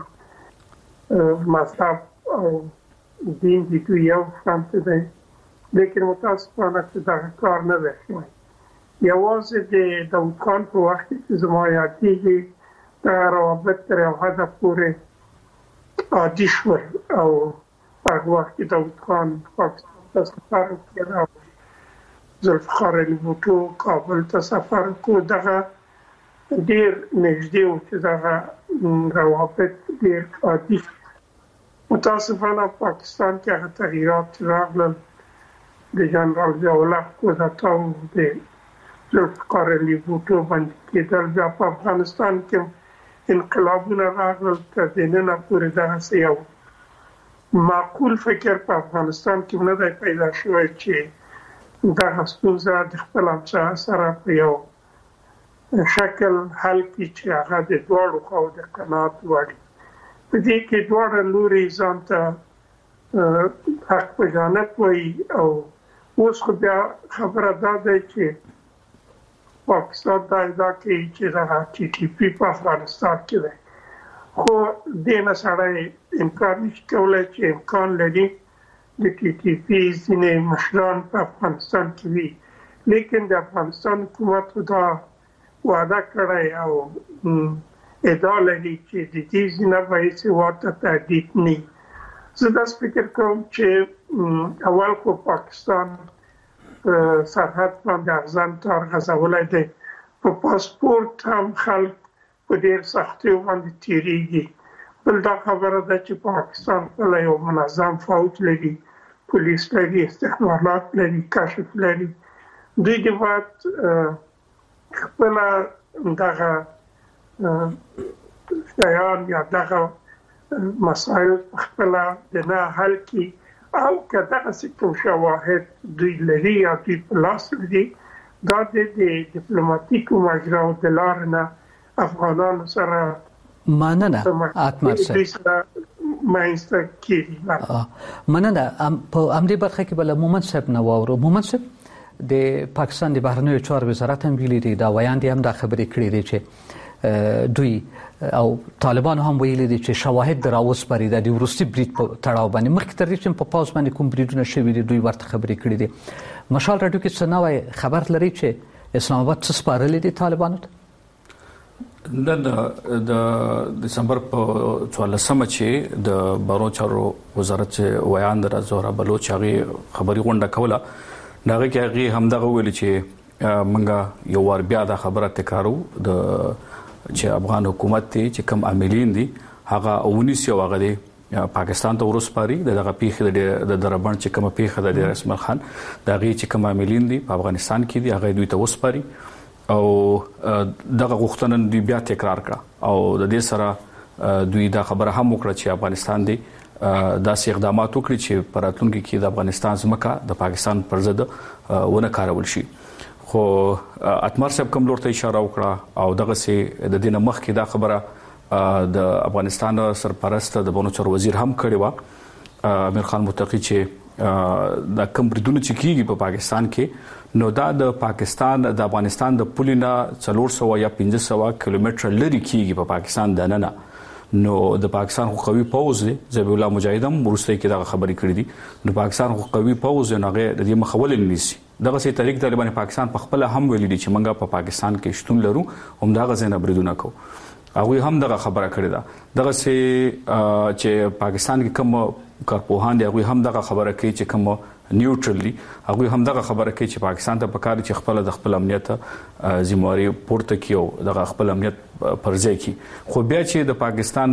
مذهب او دین د دوی یو شانتې دی، لیکن متاسفانه چې دغه کار نه دی شوی. یوازې د داود خان په وخت کې چې زما یادېږي دغه روابط تر یو حده پورې عادي شول او په هغه وخت کې داود خان پاکستان ته سفر وکړ او ذوالفقار علي بوټو کابل ته سفر وکړ. دغه ډېر نږدې و چې دغه روابط ډېر عادي شول. متاسفانه پاکستان کې هغه تغییرات راغلل، د جنرال ضیاءالله کوزټاو د ذوالفقار علي بوټو باندې کېدل، بیا په افغانستان کې انقلابونه راغلل. تر دې ننه پورې دغسې یو معقول فکر په افغانستان کې نه دی پیدا شوی چې دغه ستونزه د خپل همسایه سره په یو شکل حل کړي چې هغه د دواړو خواو د قناعت وړ وي. په دې کې دواړه لوري ځان ته حق په جانب وایي او اوس خو بیا خبره دا ده چې پاکستان دا ادعا کوي چې دا ټي ټي پی په افغانستان کې ده خو دینه سره امکان نشي کولای چې امکان لري د ټي ټي پی ځینې مشران په افغانستان کې وي لیکن د افغانستان حکومت دا وعده کړی او ادعا لري چې د دې ځینې به هیڅ ورته تهدید نه زه دا فکر کوم چې اول خو پاکستان سرحد باندې ارزان تار غځولی دی په پاسپورت هم خلک په ډېر سختیو باندې تېرېږي بل دا خبره ده چې پاکستان خپل یو منظم فوج لري پولیس لري استخبارات لري کشف لري دوی د باید خپل دغه شیان یا دغه مسائل خپل د نه حل کړي او که دغسې کوم شواهد دوی لري یا دوی په لاس لري دا د ډیپلوماتیکو مجراو د لارې نه افغانانو سره مننه اتمر صاحب مینځته کېږي مننه په همدې برخه کې بل مومن صاحب نه واورو مومن صاحب د پاکستان د بهرنیو چارو وزارت هم ویلي دی دا ویاندې هم دا خبرې کړې دي چې دوی او طالبان هم ویلي دي چې شواهد راوسپاري د وروستي برید په تړاو باندې مخکې تر دې چې په پاوز باندې کوم بریدونه شوي دي دوی ورته خبرې کړې دي مشال راډیو کې څه نوې خبر لري چې اسلام آباد څه سپارلي دي طالبانو ته د دسمبر په 14مه چې د بهرنیو چارو وزارت ویاند زهرا بلوچ هغه خبري غونډه کوله دغه کې هغه هم دغه ویل چې منګه یو ور بیا د خبره تکرارو د چې افغان حکومت ته چې کم عاملین دي هغه 19 یو هغه پاکستان ته ورسپاري دغه پیخه د دربند چې کوم پیخه د رسمل خان دغه چې کوم عاملین دي په افغانستان کې دي هغه دوی ته وسپاري او دغه غوښتنه دوی بیا تکرار کړه او د دې سره دوی دا خبره هم وکړه چې افغانستان دی داسې اقدامات وکړي چې په راتلونکي کې د افغانستان ځمکه د پاکستان پر ضد ونه کارول شي خو اتمر صاحب کوم لور ته اشاره وکړه او دغه سي د دینه مخ کې دا خبره د افغانستان سرپرست د بهرنیو چارو وزیر هم کړی و امیر خان متقی چې د کوم بریدونه چې کیږي په پاکستان کې نو دا د پاکستان د افغانستان د پولینا 400 یا 500 کیلومتر لري کیږي په پاکستان د نه نو د پاکستان خو قوي پوز دی ذبیح الله مجاهدم ورسته کې دا خبرې کړې دي نو پاکستان خو قوي پوز نه غي د دې مخول نیسي دغه سي طریق طالبان پاکستان په خپل هم ویلي دي چې منګه په پاکستان کې شتون لرو هم دا غزنه بریدونه کو هغه هم دغه خبره کړې ده دغه سي چې پاکستان کې کوم کارپوهان دي هغه هم دغه خبره کوي چې کوم نیوټرلی هغه هم دغه خبره کوي چې پاکستان ته پکار چې خپل د خپل امنیت ذمہواری پورته کیو دغه خپل امنیت پرځای کی خو بیا چې د پاکستان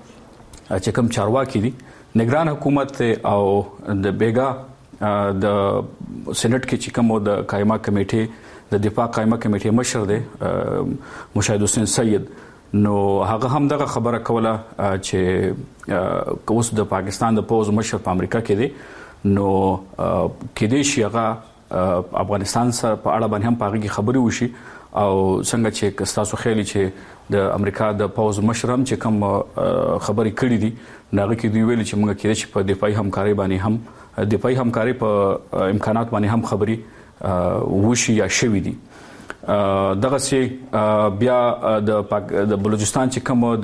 چې کوم چارواکي دي نگران حکومت او د بیگا د سېنات کې چې کوم د قائمه کمیټه د دفاع قائمه کمیټه مشر دی مشاهد حسین سید نو هغه هم دغه خبره کوله چې اوس د پاکستان د پوز مشر په امریکا کې دی نو کې دې شي هغه افغانستان سره په اړه باندې هم پاږي خبري وشي او څنګه چې تاسو خیالي چې د امریکا د پوز مشرم چې کوم خبري کړې دي ناغه کې دی ویل چې موږ کې چې په دفاعي همکاري باندې هم دفاعي همکاري په امکانات باندې هم خبري وشي یا شوي دي دغه سي بیا د بلوچستان چې کوم د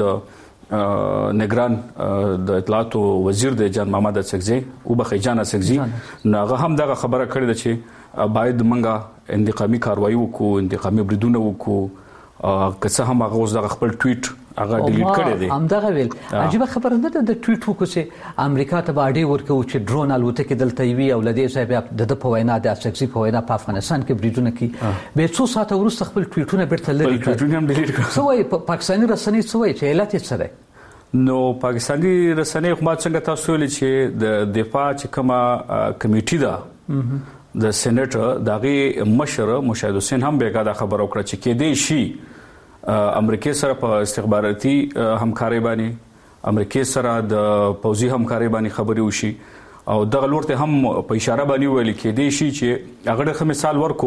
نگران د اطلاعات وزیر د جان محمد اسکزي او بخي جان اسکزي ناغه هم دغه خبره کړې ده چې باید منګه انتقامي کاروایی وکړو انتقامي بریدونه وکړو که څه هم هغه اوس د خپل ټویټ هغه ډیلیټ کړی دی هم دغه ویل عجیب خبره نه ده د ټویټ وکړو چې امریکا ته باندې ورکو چې ډرون الوتکې دلته وی او لدې ځای د په وینا د اسکزي په وینا په افغانستان کې بریدونه کوي به څو ساعت وروسته خپل ټویټونه بیرته لري ټویټونه هم ډیلیټ کړو سوې پاکستاني رسنۍ سوې چې علت یې څه ده نو پاکستاني رسنۍ حکومت څنګه تاسو ویل چې د دفاع چې کومه کمیټه ده د سېنیټر دغه مشر مشاهد حسین هم بیګا دا خبر وکړه چې کې دی شي امریکای سره په استخباراتي همکاري باندې امریکای سره د پوځي همکاري باندې خبري وشي او دغه لورته هم په اشاره باندې ویل کې دی شي چې هغه د مثال ورکو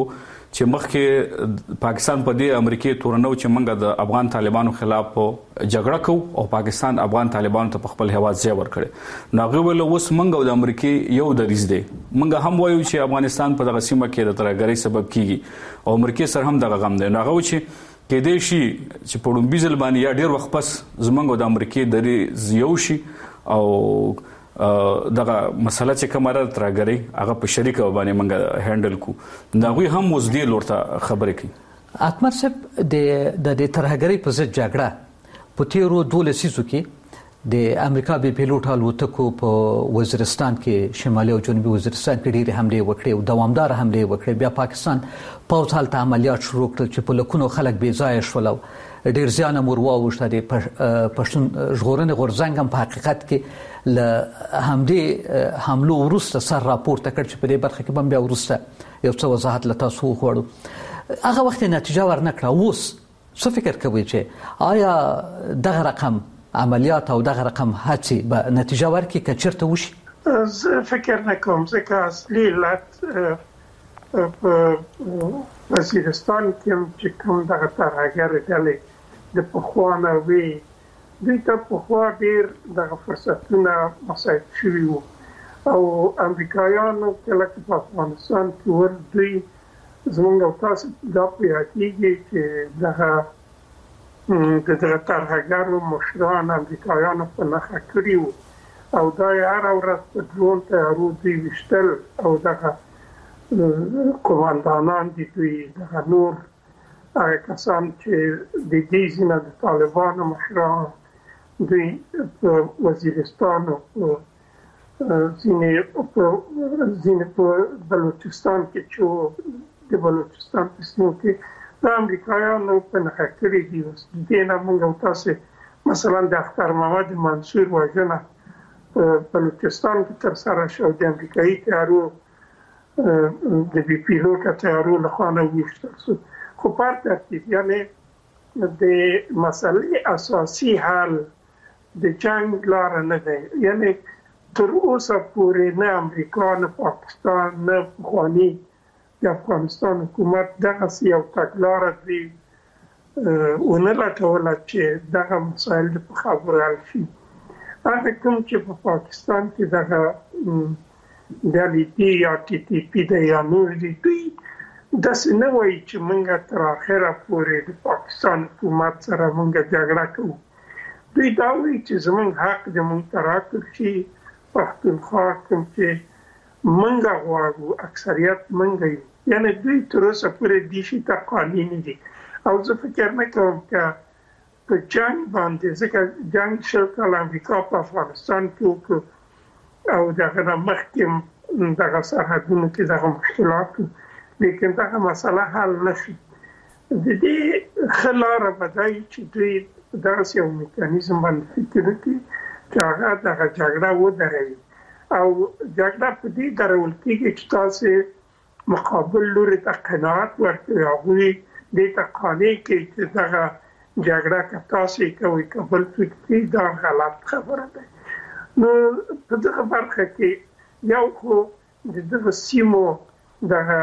چې مخکې پاکستان په دې امریکای تورنو چې موږ د افغان طالبانو خلاف جګړه کوو او پاکستان افغان طالبانو ته خپل هواد ځای ورکړي. نو هغه ول اوس موږ د امریکای یو دریز دی. موږ هم وایو چې افغانستان په دغه سیمه کې د ترهګرۍ سبب کیږي او امریکای سره هم دغه غم دی. نو هغه چې کې دې شي چې په ډومبي ځل باندې یا ډیر وخت پس زمونږ د امریکای دریز یو شي او دغه مسله چې کومه را ترهګرۍ هغه په شریک باندې موږ هندل کو. دا غوي هم اوس دې لورته خبرې کوي. اتمر صاحب د ترهګرۍ په ضد جګړه په تیرو 12 لسیزو کې د امریکا به پیلوټ الوتکو په وزیرستان کې شمالي او جنوبي وزیرستان کې ډېری حمله وکړې او دوامدار حمله وکړې. بیا پاکستان پوځ هلته عملیات شروع کړل چې په لکونو خلک بې ځایه شول او ډېر زیان هم ورواوښته. د پښتون ژغورنې غورځنګ هم په حقیقت کې له همدې حملو وروسته سر راپورته کړ چې په دې برخه کې هم بیا وروسته یو څه وضاحت له تاسو وغواړو. هغه وخت نتیجه ورنکړه. اوس څه فکر کوئ چې آیا دغه رقم عملیات او دغه رقم هڅې به نتیجه ورکړي که چیرته وشي؟ زه فکر نه کوم ځکه اصلي علت په وزیرستان کې چې کوم دغه ترهګرې ډلې د پخوا نه وي دوی ته پخوا ډېر دغه فرصتونه مساعد شوي وو او امریکایانو کله چې په افغانستان کې ور دوی زموږ او تاسو دا په یادېږي چې دغه د دغه ترهګرو مشران امریکایانو په نښه کړي وو او دا یې هره ورځ په ډرون تیارو دوی ویشتل او دغه قوماندانان دي دوی دغه نور هغه کسان چې د دې ځینې د طالبانو مشران دوی په وزیرستان او ځینې په بلوچستان کې چې د بلوچستان په سیمو کې د امریکایانو په نښه کړي دي. دې نه موږ او تاسو مثلا د اختر محمد منصور وژنه په بلوچستان کې ترسره شوه د امریکایي تیارو د بي پیلوټه تیارو له خوا نه وویشتل شو. خو په ترتیب یعنې د مسلې اساسي حل د جنګ لاره نه دی. یعنې تر اوسه پورې نه امریکا نه پاکستان نه پخواني د افغانستان حکومت دغسې یو تګلاره دوی ونه لټوله چې دغه مسایل په خبرو حل شي. هغه کوم چې په پاکستان کې دغه ډلې دي یا ټي ټي پي دی یا نور دي دوی داسې نه وایي چې موږ تر اخره پورې د پاکستان حکومت سره موږ جګړه کوو. دوی دا وایي چې زموږ حق د موږ ته راکړل شي. پښتونخوا کوم چې منګه غواړو اکثریت منګه یو. یعنی دوی تر اوسه پورې دې شي ته قانوني دي او زه فکر نه کوم چې په جنګ باندې ځکه جنګ شل کاله امریکا په افغانستان کې وکړو او دغه نه مخکې دغه سرحدونو کې دغه مشکلات لیکن دغه مسله حل نه شي. د دې ښه لاره به دا وي چې دوی داسې یو میکانیزم باندې فکر وکړي چې هغه دغه جګړه ودروي او جګړه په دې درول کېږي چې تاسو مقابل لوري ته قناعت ورکړي. هغوی دې ته قانع کړي چې دغه جګړه که تاسو یې کوئ که بل څوک کوي دا غلط خبره ده. نو په دغه برخه کې یو خو د دغه سیمو دغه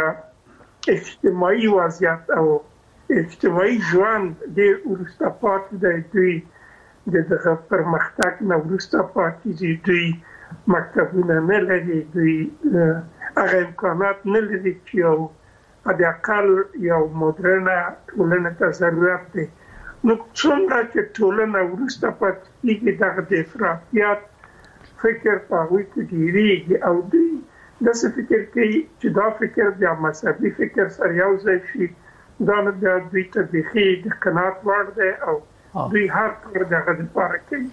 اجتماعي وضعیت او اجتماعي ژوند ډېر وروسته پاتې دی. دوی د دغه پرمختګ نه وروسته پاتې دي. دوی مکتبونه نه لري. دوی هغه امکانات نه لري چې یو حد اقل یو مدرنه ټولنه ته ضرورت دی. نو څومره چې ټولنه وروسته پاتې کېږي دغه د افراطیت فکر په هغوی کې ډېرېږي او دوی داسې فکر کوي چې دا فکر بیا مذهبي فکر سره یو ځای شي. دا نه بیا دوی ته بیخي د قناعت وړ دی او دوی هر کار دغه دپاره کوي.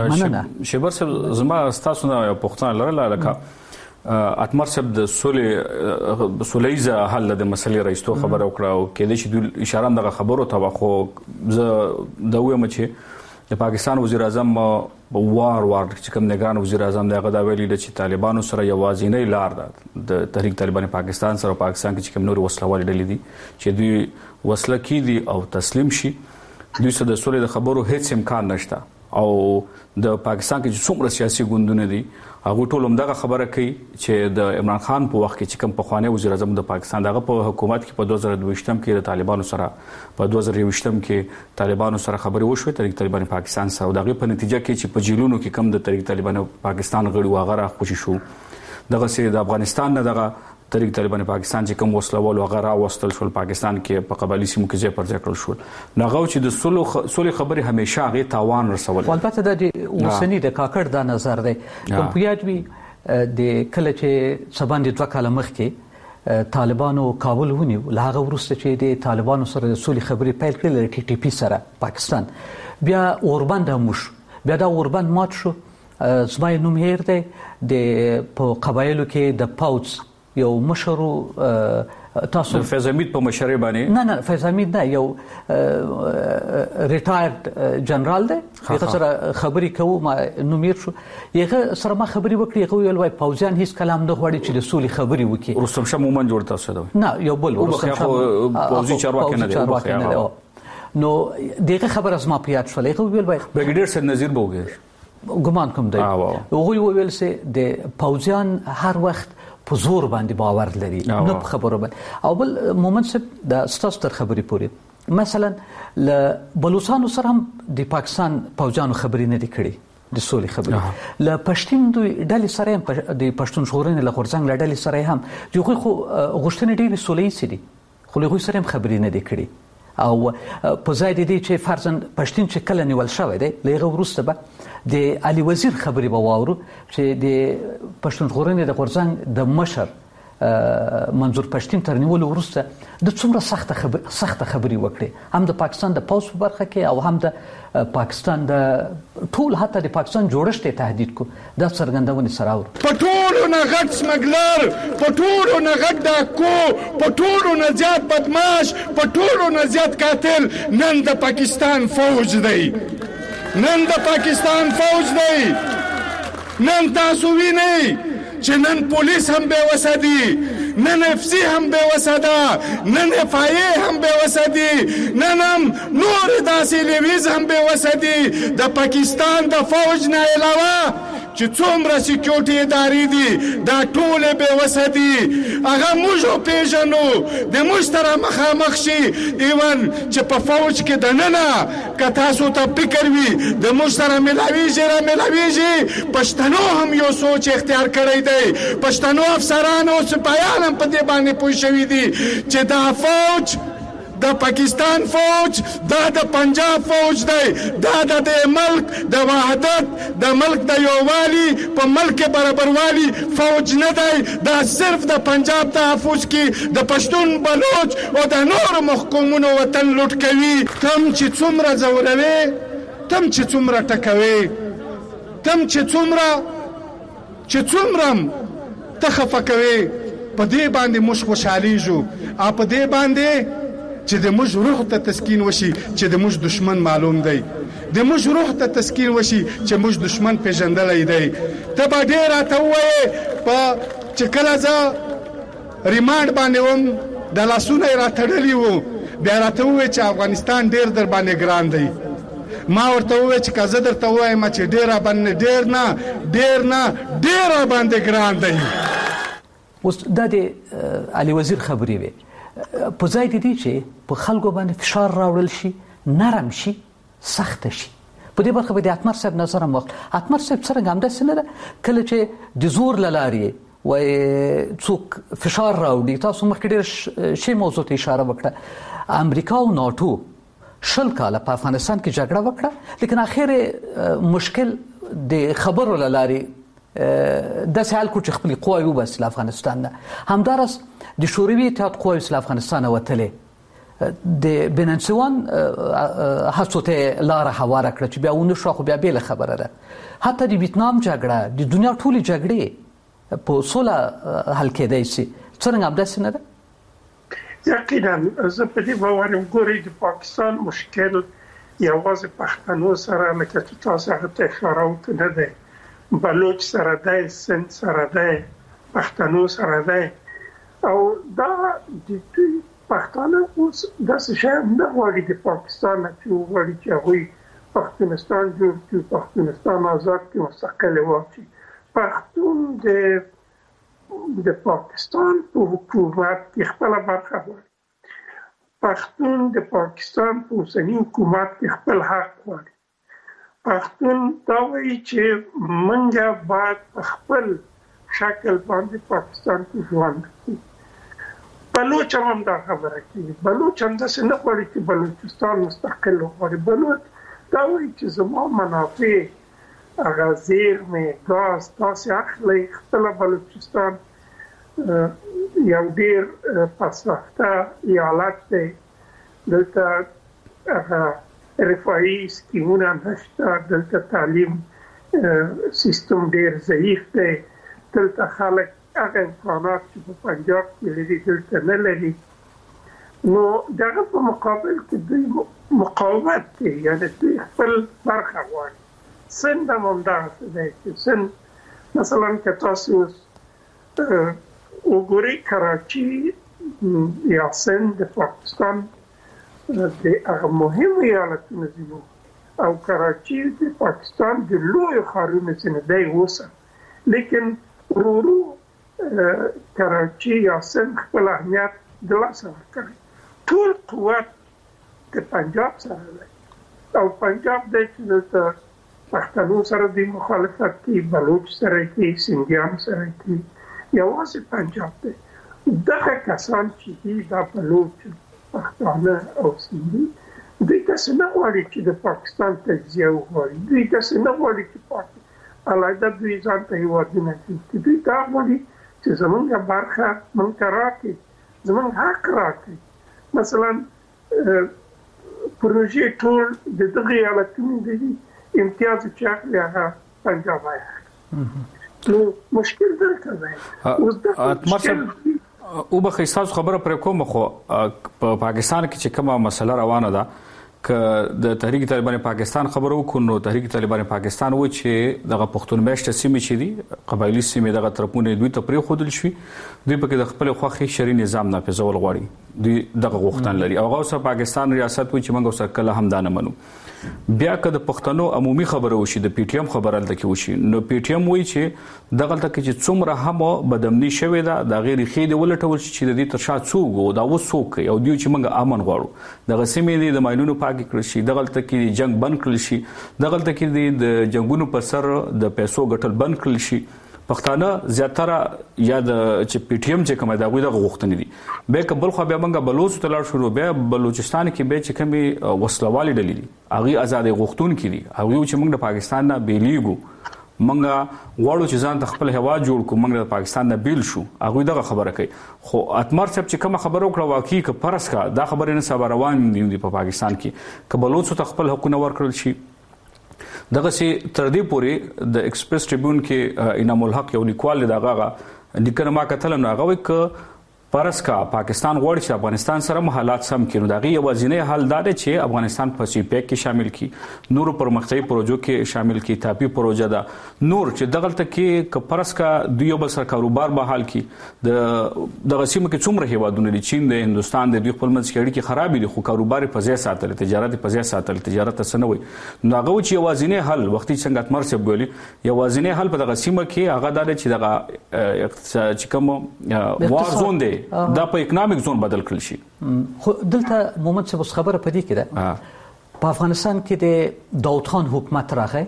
شیبر صاحب زما ستاسو نه یو پوښتنه لرله لکه اتمر صاحب د سولهییزه حل د مسلې رئیستو خبره وکړه او کېدای شي دوی اشاره دغه خبرو ته خو زه دا وایم چې د پاکستان وزیر اعظم وار چې کوم نگران وزیر اعظم دغه دا ویلي چې طالبانو سره یوازینۍ لار ده د تحریک طالبان پاکستان سره پاکستان کې چې کوم نور وسلوال ډلې دي چې دوی وسله کیدي او تسلیم شي. دوی سره د سولې د خبرو هیڅ امکان نشته او د پاکستان کې څومره سیاسي ګوندونه دي هغه ټول هم دغه خبره کوي چې د عمران خان په وخت کې چې کوم پخوانی وزیر اعظم د پاکستان دغه په حکومت کې په 2022 کې د طالبانو سره په 2023 کې طالبانو سره خبرې وشوې طریق طالبان پاکستان سره او دغه په نتیجه کې چې په جیلونو کې کم د طریق طالبان پاکستان غړي واغره خوشي شو دغه سي د افغانستان نه دغه طریق طالبان پاکستان چې کوم وسلوال وغیرہ واستل شول پاکستان کې په قبایلی سیمو کې ځای پر ځای کړل شول نغو چې د سولې خبرې همیشه هغه تاوان رسول البته د اوسنی د کاکړ د نظر دی کوم پیاج وی د کله چې سبان د 2 کال مخکې طالبانو کابل ونیو لاغه ورسته چې د طالبانو سره د سولې خبرې پیل کړل ټي ټي پی سره پاکستان بیا اوربند مش بیا دا اوربند مات شو زمای نوم هیر دی د په قبایلو کې د پاوز یو مشرو تاسو فیض حمید په مشرۍ باندې نه فیض حمید نه یو ریټایرډ جنرال دی هغه سره خبرې کوو ما نومیر شو هغه سره ما خبرې وکړې هغه ویل وای پوزیان هیڅ کلام نه غواړي چې د سولې خبرې وکړي رستم شاه مومن جوړ تاسو دی نه یو بل رستم شاه پوزي چارواکي نه دی نو دغه خبر از ما پیاد شو هغه ویل وای برګیډیر سید نذیر بوګر ګمان کوم دی هغه ویل سه د پوزیان هر وخت په زور باندې باور لري نو په خبرو باندې او بل مومنت د ستاستر خبري پوری مثلا ل بلوچستان سره هم د پاکستان پوجانو خبري نه دي کړي د سولې خبري ل پښتون دوی ډلې سره د پښتون شورین له خورزنګ له ډلې سره هم جو خو غوښتنې ډېرې سولې سي دي خو له سره هم خبري نه دي کړي او په ځای د دې چې فرضاً پښتون چې کله نیول شوی دی لغه ورسته به د علي وزیر خبري به واورو چې د پښتون ژغورنې د غورځنګ د مشر منظور پښتون تر نیول ورسته د څومره سخت خبري وکړي هم د پاکستان د پوز په برخه کې او هم د پاکستان د ټول حتی د پاکستان جوړښت تهدید کو د څرګندونې سره اور پټولو نه غټ سمګلر پټولو نه غټ ډاکو پټولو نه زیات بدمعاش پټولو نه زیات قاتل نن د پاکستان فوج دی نن د پاکستان فوج دی نن تاسو وینئ چې نن پولیس هم بے وسه دي نن اف سی هم بے وسه ده نن اف آی ای هم بے وسه دي نن هم نور داسې لیویز هم بے وسه دي د پاکستان د فوج نه علاوه چې څومره سکیورټي ادارې دي دا ټول بے وسه دي هغه موږ پیژنو د موږ سره مخامخ شي ایون چې په فوج کې دننه که تاسو ته فکر وي د موږ سره ملاویږي پښتنو هم یو سوچ اختیار کړی دی پښتنو افسرانو او سپایان هم په دې باندې پوه شوي دي چې دا فوج د پاکستان فوج دا د پنجاب فوج دی دا د ملک د وحدت د ملک د یووالي په ملک برابروالي فوج نه دی دا صرف د پنجاب تحفظ کې د پښتون بلوچ او د نور محکومونو وطن لوټ کوي تم چې څومره زوروي تم چې څومره ټکوي تم چې څومره تخفه کوي په دې باندې موږ خوشحاليږو او په دې باندې چې د موږ روح ته تسکین وشي چې د موږ دشمن معلوم دی د موږ روح ته تسکین وشي چې موږ دشمن پیژندلای دی ته به ډیر راته وایې په چې کله زه ریماند باندې وم د لاسونه راتړلی وو بیا راته وایي چې افغانستان ډیر در باندې ګران دی ما ورته وایي چې که زه درته وایم چې ډیر نه باندې ګران دی اوس دا د علي وزیر خبرې وي په ځای دي چې په خلکو باندې فشار راوړل شي نرم شي سخت شي په دې برخه د اتمر صاحب نظر هم وخت اتمر صاحب څنګه هم داسې نه ده کله چې د زور لارې و څوک فشار راوړي تاسو مخکې ډېر شی موضوع ته اشاره وکړه امریکا او ناتو 20 کاله په افغانستان کې جګړه وکړه لیکن اخر مشکل د خبرو لارې د سهال کو چې خپل قوی وبس افغانستان نه همدارس د شوروي اتحاد قوی افغانستان وتلې د بننسوان هڅو ته لار هواره کړ چې بیا ونه شو خو بیا بیل خبره ده حتی د ویتنام جګړه د دنیا ټولي جګړې په سوله حل کېدای شي څنګه امداسي نه ده یقینا زه په دې باور یم ګورې د پاکستان مشکل یوازې پښتنو سره لکه چې تاسو هغه ته اشاره وکړه نه ده بلوچ سره ده سند سره ده پښتنو سره ده او دا د پښتانه اوس داسې شی نه غواړي د پاکستان چې وغواړي چې هغوی پښتونستان جوړ کړي، پښتونستان آزاد کړي، مستقل واچي. پښتون د پاکستان په حکومت کې خپل برخه غواړي. پښتون د پاکستان په اوسني حکومت کې خپل حق غواړي. پښتون دا وایي چې موږ باید په خپل شکل باندې پاکستان کې ژوند وکړو. بلوچ هم دا خبره کوي. بلوچ هم داسې نه غواړي چې بلوچستان مستقل وغواړي. بلوچ دا وایي چې زما منافع هغه زیرمې ګاز تاسې اخلئ، خپله بلوچستان یو ډېر پیشرفته ایالت دی، دلته هغه رفاهي سکیمونه نشته، دلته تعلیم سیستم ډېر ضعیف دی، دلته خلک هغه امکانات چې په پنجاب کې لري دلته نه لري. نو دغه په مقابل کې دوی مقاومت کوي، یعنې دوی خپل برخه غواړي. سند هم همدغسې دی چې سند مثلا که تاسې اوس وګورئ کراچي یا سند د پاکستان د هغه مهم ایالتونو ځینو او کراچي د پاکستان د لویو ښارونو ځینې دی اوسه، لیکن ورو کراچي یا سند خپل اهمیت د لاسه ورکړی. ټول قوت د پنجاب سره دی او پنجاب دی چې دلته پښتنو سره د مخالفت کوي، بلوچ سره کوي، سندیان سره کوي، یوازې پنجاب دی. دغه کسان چې دي دا بلوچ، پښتانه او سندي، دوی داسې نه غواړي چې د پاکستان تجزیه وغواړي، دوی داسې نه غواړي چې علاحده دوی ځان ته هېوادونه کړي. دوی دا غواړي چې زمونږ برخه موږ ته راکړي، زمونږ حق راکړي. مثلا پروژې ټول د دغه ایالتونو دي، امتیاز چې اخلي هغه پنجاب اخلي. نو مشکل دلته دی. او به خیستاسو خبره پر کوم خو په پاکستان کې چې کومه مسله روانه ده ک د تحریک طالبان پاکستان خبرو کو نو تحریک طالبان پاکستان و چې دغه پښتون مېشته سیمې چې دي قبایلی سیمې دغه طرفونه دوی ته پرې خودل شي، دوی په کې د خپل خوخي شری نظام نافذول غواړي، دوی دغه غوښتن لري. او هغه پاکستان ریاست و چې موږ سره کله هم دانه منو. بیا که د پښتنو عمومي خبره وشي، د پی ټی ایم خبره لته کې وشي، نو پی ټی ایم وایي چې دغه تل کې چې څومره هم بدامني شوې ده د غیر خېده ولټول شي چې د دې تر شا څوک او دا وڅوک او دوی چې موږ امن غواړو، دغه سیمې د ماینونو پاک کړی شي، دغه تل کې جنگ بند کړل شي، دغه تل کې د جنگونو پر سر د پیسو ګټل بند کړل شي. پښتانه زیاتره یا د چې پی ټی ایم چې کومه دا غوښتنې دغه غوښتنې دي. به کبل خو بیا موږ بلوچ ته لاړ شو، بیا بلوچستان کې به چې کومې وسلوالي ډلې دي هغه آزادي غوښتونکي دي، هغه چې موږ د پاکستان نه بیلیږو، موږ غواړو چې ځان د خپل هوا جوړ کو، موږ د پاکستان نه بیل شو، هغه دغه خبره کوي. خو اتمر صاحب چې کومه خبره وکړه واقعي ک پرس کا دا خبره نه سبا روان دي په پاکستان کې ک بلوچ ته خپل حقونه ورکړل شي. دغه سي تر دې پورې د ایکسپریس ټریبیون کې انعام الحق یو لیکوال دغه لیکنه ما کتل نو هغه ک پرس کا پاکستان غواړي چې افغانستان سره حالات سم کړي. دغه یوازینی حل دا دی چې افغانستان په سی پیک کې شامل کړي، نور پرمختیايي پروژو کې شامل کړي، تاپی پروژه ده نور چې دغه ته کې ک پرس کا دوی بل سره کاروبار به حل کړي. دغه سیمه کې څومره هیوادونه دي، چین د هندستان د دوی خپل منځ کې اړیکې خراب دي، خو کاروبار په ځای ساتل، تجارت په ځای ساتل، تجارت سنوي. نو هغه چې یوازینی حل وختي څنګه اتمر صاحب ګولي یوازینی حل په دغه سیمه کې هغه دا چې دغه چې کوم وار زون دی دا په اکونومیک زون بدل کړل شي. خو دلته محمد صاحب خبره پدې کې ده په افغانستان کې د داود خان حکومت راغی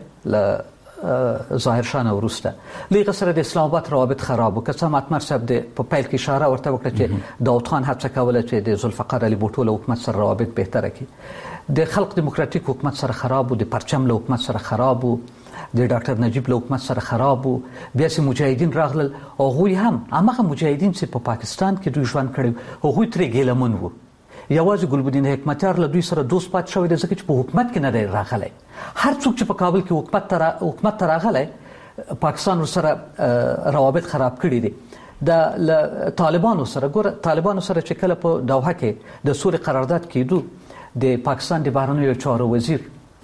ل ظاهر شاه وروسته لږ سره د اسلام آباد روابط خراب وکړ. سم اتمر صاحب د په پیل کې اشاره ورته وکړه چې داود خان هڅه کوله چې د ذوالفقار علي بوټو له حکومت سره روابط بهتره کړي، د خلق دیموکراتیک حکومت سره خراب او د پرچم له حکومت سره خراب او د ډاکټر نجیب له حکومت سره خراب او بیا سي مجاهدین راغلل او غوي هم هغه مجاهدین چې په پاکستان کې دوی ژوند کړي او غوي ترې ګیلمن وو. یوازې ګلبدین حکمتیار له دوی سره دوست پات شوی د ځکه چې په حکومت کې نه دی راغلی. هر څوک چې په کابل کې حکومت ته راغلی پاکستان سره روابط خراب کړي دي. د طالبانو سره ګوره طالبانو سره چې کله په دوحه کې د سولې قرارداد کېدو د پاکستان د بهرنیو چارو وزیر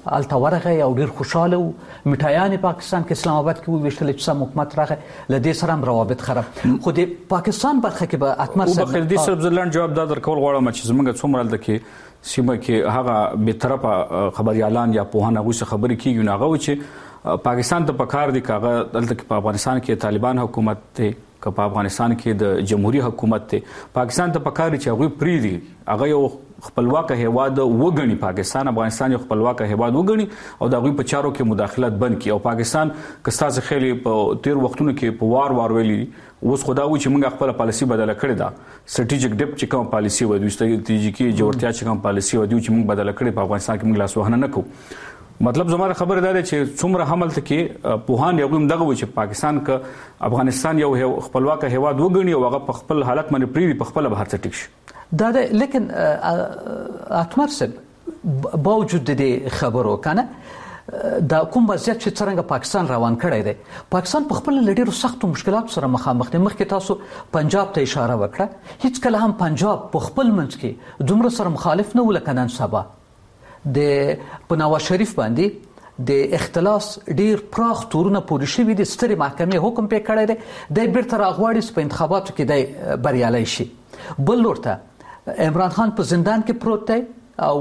الته ورغه او ډیر خوشاله و میټایان پاکستان کې اسلام آباد کې ویشتل چې سم حکومت راغی لدې سره هم روابط خراب خو د پاکستان برخه کې به اتمر سره بخیر دي صرف ځلان جواب دا درکول غواړم چې زمونږ څومره د کې سیمه کې هغه به طرفه خبريالان یا پوهان هغه خبرې کیږي نو هغه چې پاکستان ته پکار دي کاغه دلته کې په افغانستان کې طالبان حکومت ته که په افغانستان کې د جمهوریت حکومت ته پاکستان ته پکار دي چې هغه پری دي هغه یو خپلواک هیواد وګڼي پاکستان افغانستان یو خپلواک هیواد وګڼي او د هغه په چارو کې مداخلت بند کړي او پاکستان کستاز خېلي په تیر وختونو کې په وار ویلي اوس خدا و چې موږ خپل پالیسی بدله کړې ده سټریټیک ډیپ چې کوم پالیسی و دوی ستراتیژیکي جوړتیا چې کوم پالیسی و دوی چې موږ بدله کړې په افغانستان کې موږ لاس وهنه نه کوو مطلب زموږ خبره ده چې څومره حمل ته کې پوهان یو دغه و چې پاکستان ک افغانستان یو خپلواک هیواد وګڼي او هغه په خپل حالت باندې پری په خپل بهر څه ټیک شي دا لیکن اتمر صاحب باوجود دې خبرو کنه دا کوم وضعیت چې څنګه پاکستان روان کړی دی پاکستان په خپل لډیرو سختو مشکلاتو سره مخامخ دی مخکې تاسو پنجاب ته اشاره وکړه هیڅ کله هم پنجاب په خپل منځ کې دومره سره مخالف نه ولکه نن سبا د نواز شریف باندې د اختلاس ډیر پراخ تورونه پوری شوی د ستري محکمې حکم پې کړی دی د بیرته راغواړي په انتخاباتو کې د بریالي شي بل لورته عمران خان په زندان کې پروت دی او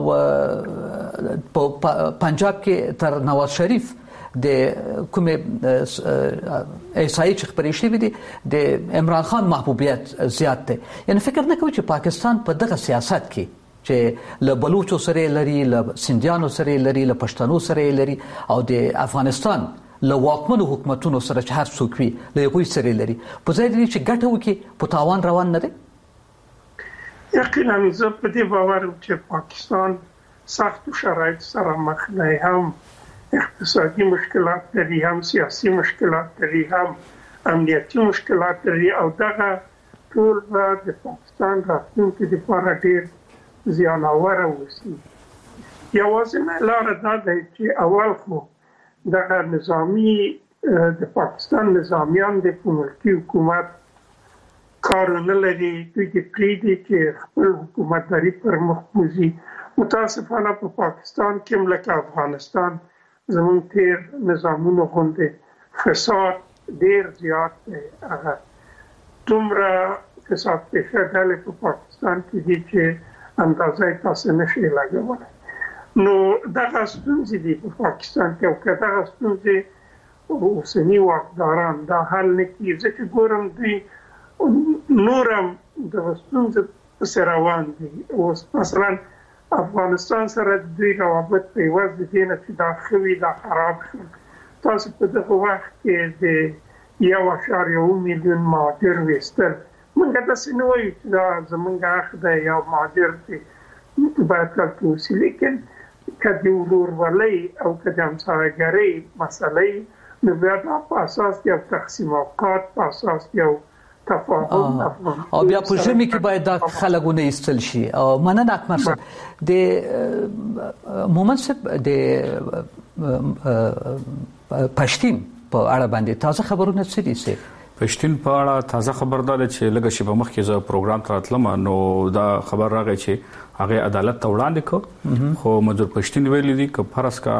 په پنجاب کې تر نواز شریف د کومه ایسای چې خبرې شوی دي د عمران خان محبوبیت زیات دی یعنی فکر نه کوي چې پاکستان په دغه سیاست کې چې له بلوچو سره لري له سندیانو سره لري له پښتنو سره لري او د افغانستان له واکمنو حکومتونو سره چې هر څوک وي له یوې سره لري په ځای دی چې ګټه وکي په تاوان روان نه دی یقینا زه په دې باور چې پاکستان سخت شرایط سره مخ دی هم اقتصادي مشکلات لري هم سیاسي مشکلات لري هم امنیتي مشکلات لري او دغه ټول د پاکستان راتلونکي لپاره ډېر زیانور اوسي یوازې لاره دا ده چې اول خو د نظامی د پاکستان نظامیان د ملکی حکومت کارونه لري دوی د پریدي چې خپل حکومتداري پر مخ بوزي متاسفانه په پاکستان کې ملک افغانستان زمون تیر نظامونو غونډه فساد ډیر زیات دی هغه دومره فساد پېښه ډلې په پاکستان کې دي چې اندازه تاسو نشي لګولای نو دغه ستونزې دي په پاکستان کې او که دغه ستونزې اوسني واکداران دا حل نه کړي ځکه ګورم دوی نورم د ستونزې په روان دي اوس مثلا افغانستان سره دوی روابط په واسطه دي چې دا خوي دا خراب شو تاسو په دغه وخت کې د 1.1 میلیون مهاجر وستر منګه تاسو نو وایي دا زمونږ اخ د یو مهاجر چې باید کلتوسی لیکن کدی ورور ولی او کدی همسایګری مسئله نو بیا په اساس یو تقسیم اوقات په اساس یو تفاهم او بیا په ژمي کې باید دا خلګونه ایستل شي او مننه اکمل صاحب د مومن صاحب د پښتين په اړه باندې تازه خبرونه څه دي سه پښتون په اړه تازه خبردار چې لږه شی په مخ کې زه پروګرام تراتلم نو دا خبر راغی چې هغه عدالت ته وړاندې کو خو مزور پښتون ویل دي چې فرض کا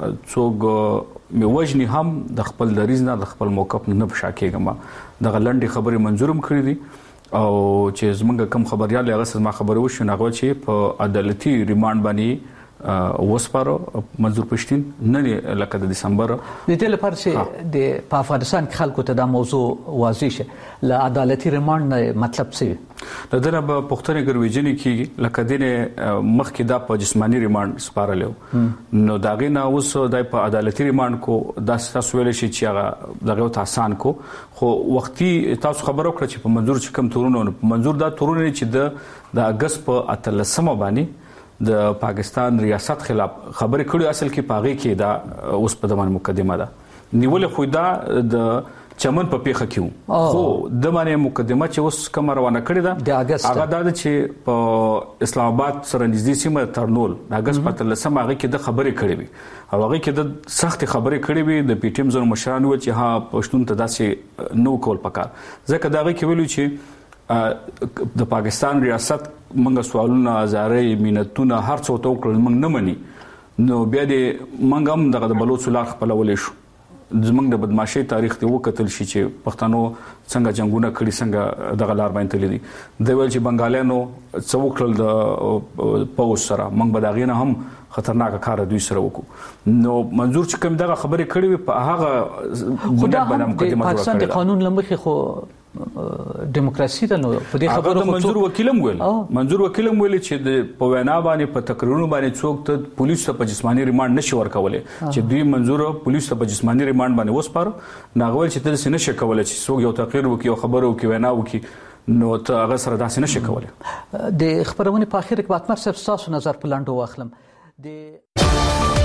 څوک میوجنی هم د خپل دریز نه د خپل موقف نه بشاکېګم د غلندې خبري منظورم کړی دي او چې زمونږ کم خبريال هغه سم خبرو شو نه غوښ چې په عدالتي ریماند باندې وسپارو منظور پښتين نه لکه د دسمبر د دې لپاره چې د افغانستان خلکو ته دا موضوع واضح شه له عدالتي ریماند مطلب څه د دغه په پښتني ګرويجنې کې لکه دینه مخکې دا په جسمانی ریماند سپارلو نو داغه نه اوس د په عدالتي ریماند کو دا تاسو ویل شي چې هغه دغه ته آسان کو خو وختي تاسو خبرو کړ چې په منظور چې کم تورونه منظور دا تورونه چې د اگست په 13 باندې د پاکستان ریاست خلاف خبرې کړې اصل کې پاغي کې دا اوس په دمن مقدمه ده نیول خو دا د چمن په پیخه کیو خو د باندې مقدمه چې اوس کوم روانه کړې ده هغه دا چې په اسلام آباد سره نږدې سیمه ترنول د اگست په 13 هغه کې د خبرې کړې وي او هغه کې د سخت خبرې کړې وي د پی ټی ایم زونو مشران و چې ها پښتون ته داسې نو کول پکار ځکه دا کې ویلو چې د پاکستان ریاست منګه سوالونه زارې مينتونه هر څه ته وکړل منګ نه مني نو بیا دې منګ هم دغه د بلوچ لار خپلولې شو زمونږ د بدمعشي تاریخ ته وکتل شي چې پښتنو څنګه جنگونه کړي څنګه دغه لار باندې تللی دي د ویل چې بنگالیانو څوکل د پوس سره موږ بداغې نه هم خطرناک کار دوی سره وکړو نو منظور چې کوم دغه خبرې کړې وي په هغه بنیاد باندې مقدمه جوړه پاکستان د قانون لمخې خو دیموکراسي ده نو په دې خبرو منظور وکیلم ویل چې په وینا باندې په تقریرونو باندې څوک ته پولیس ته په جسمانی ریماند نشي ورکولای چې دوی منظور پولیس ته په جسمانی ریماند باندې وسپاره ناغول چې ته نشي کولای چې څوک یو تقریر وکي او خبرو وکي وینا وکي نو ته هغه سره داسې نشي کولای د خبرونه په اخر کې باتمر صاحب تاسو نظر په لاندو واخلم د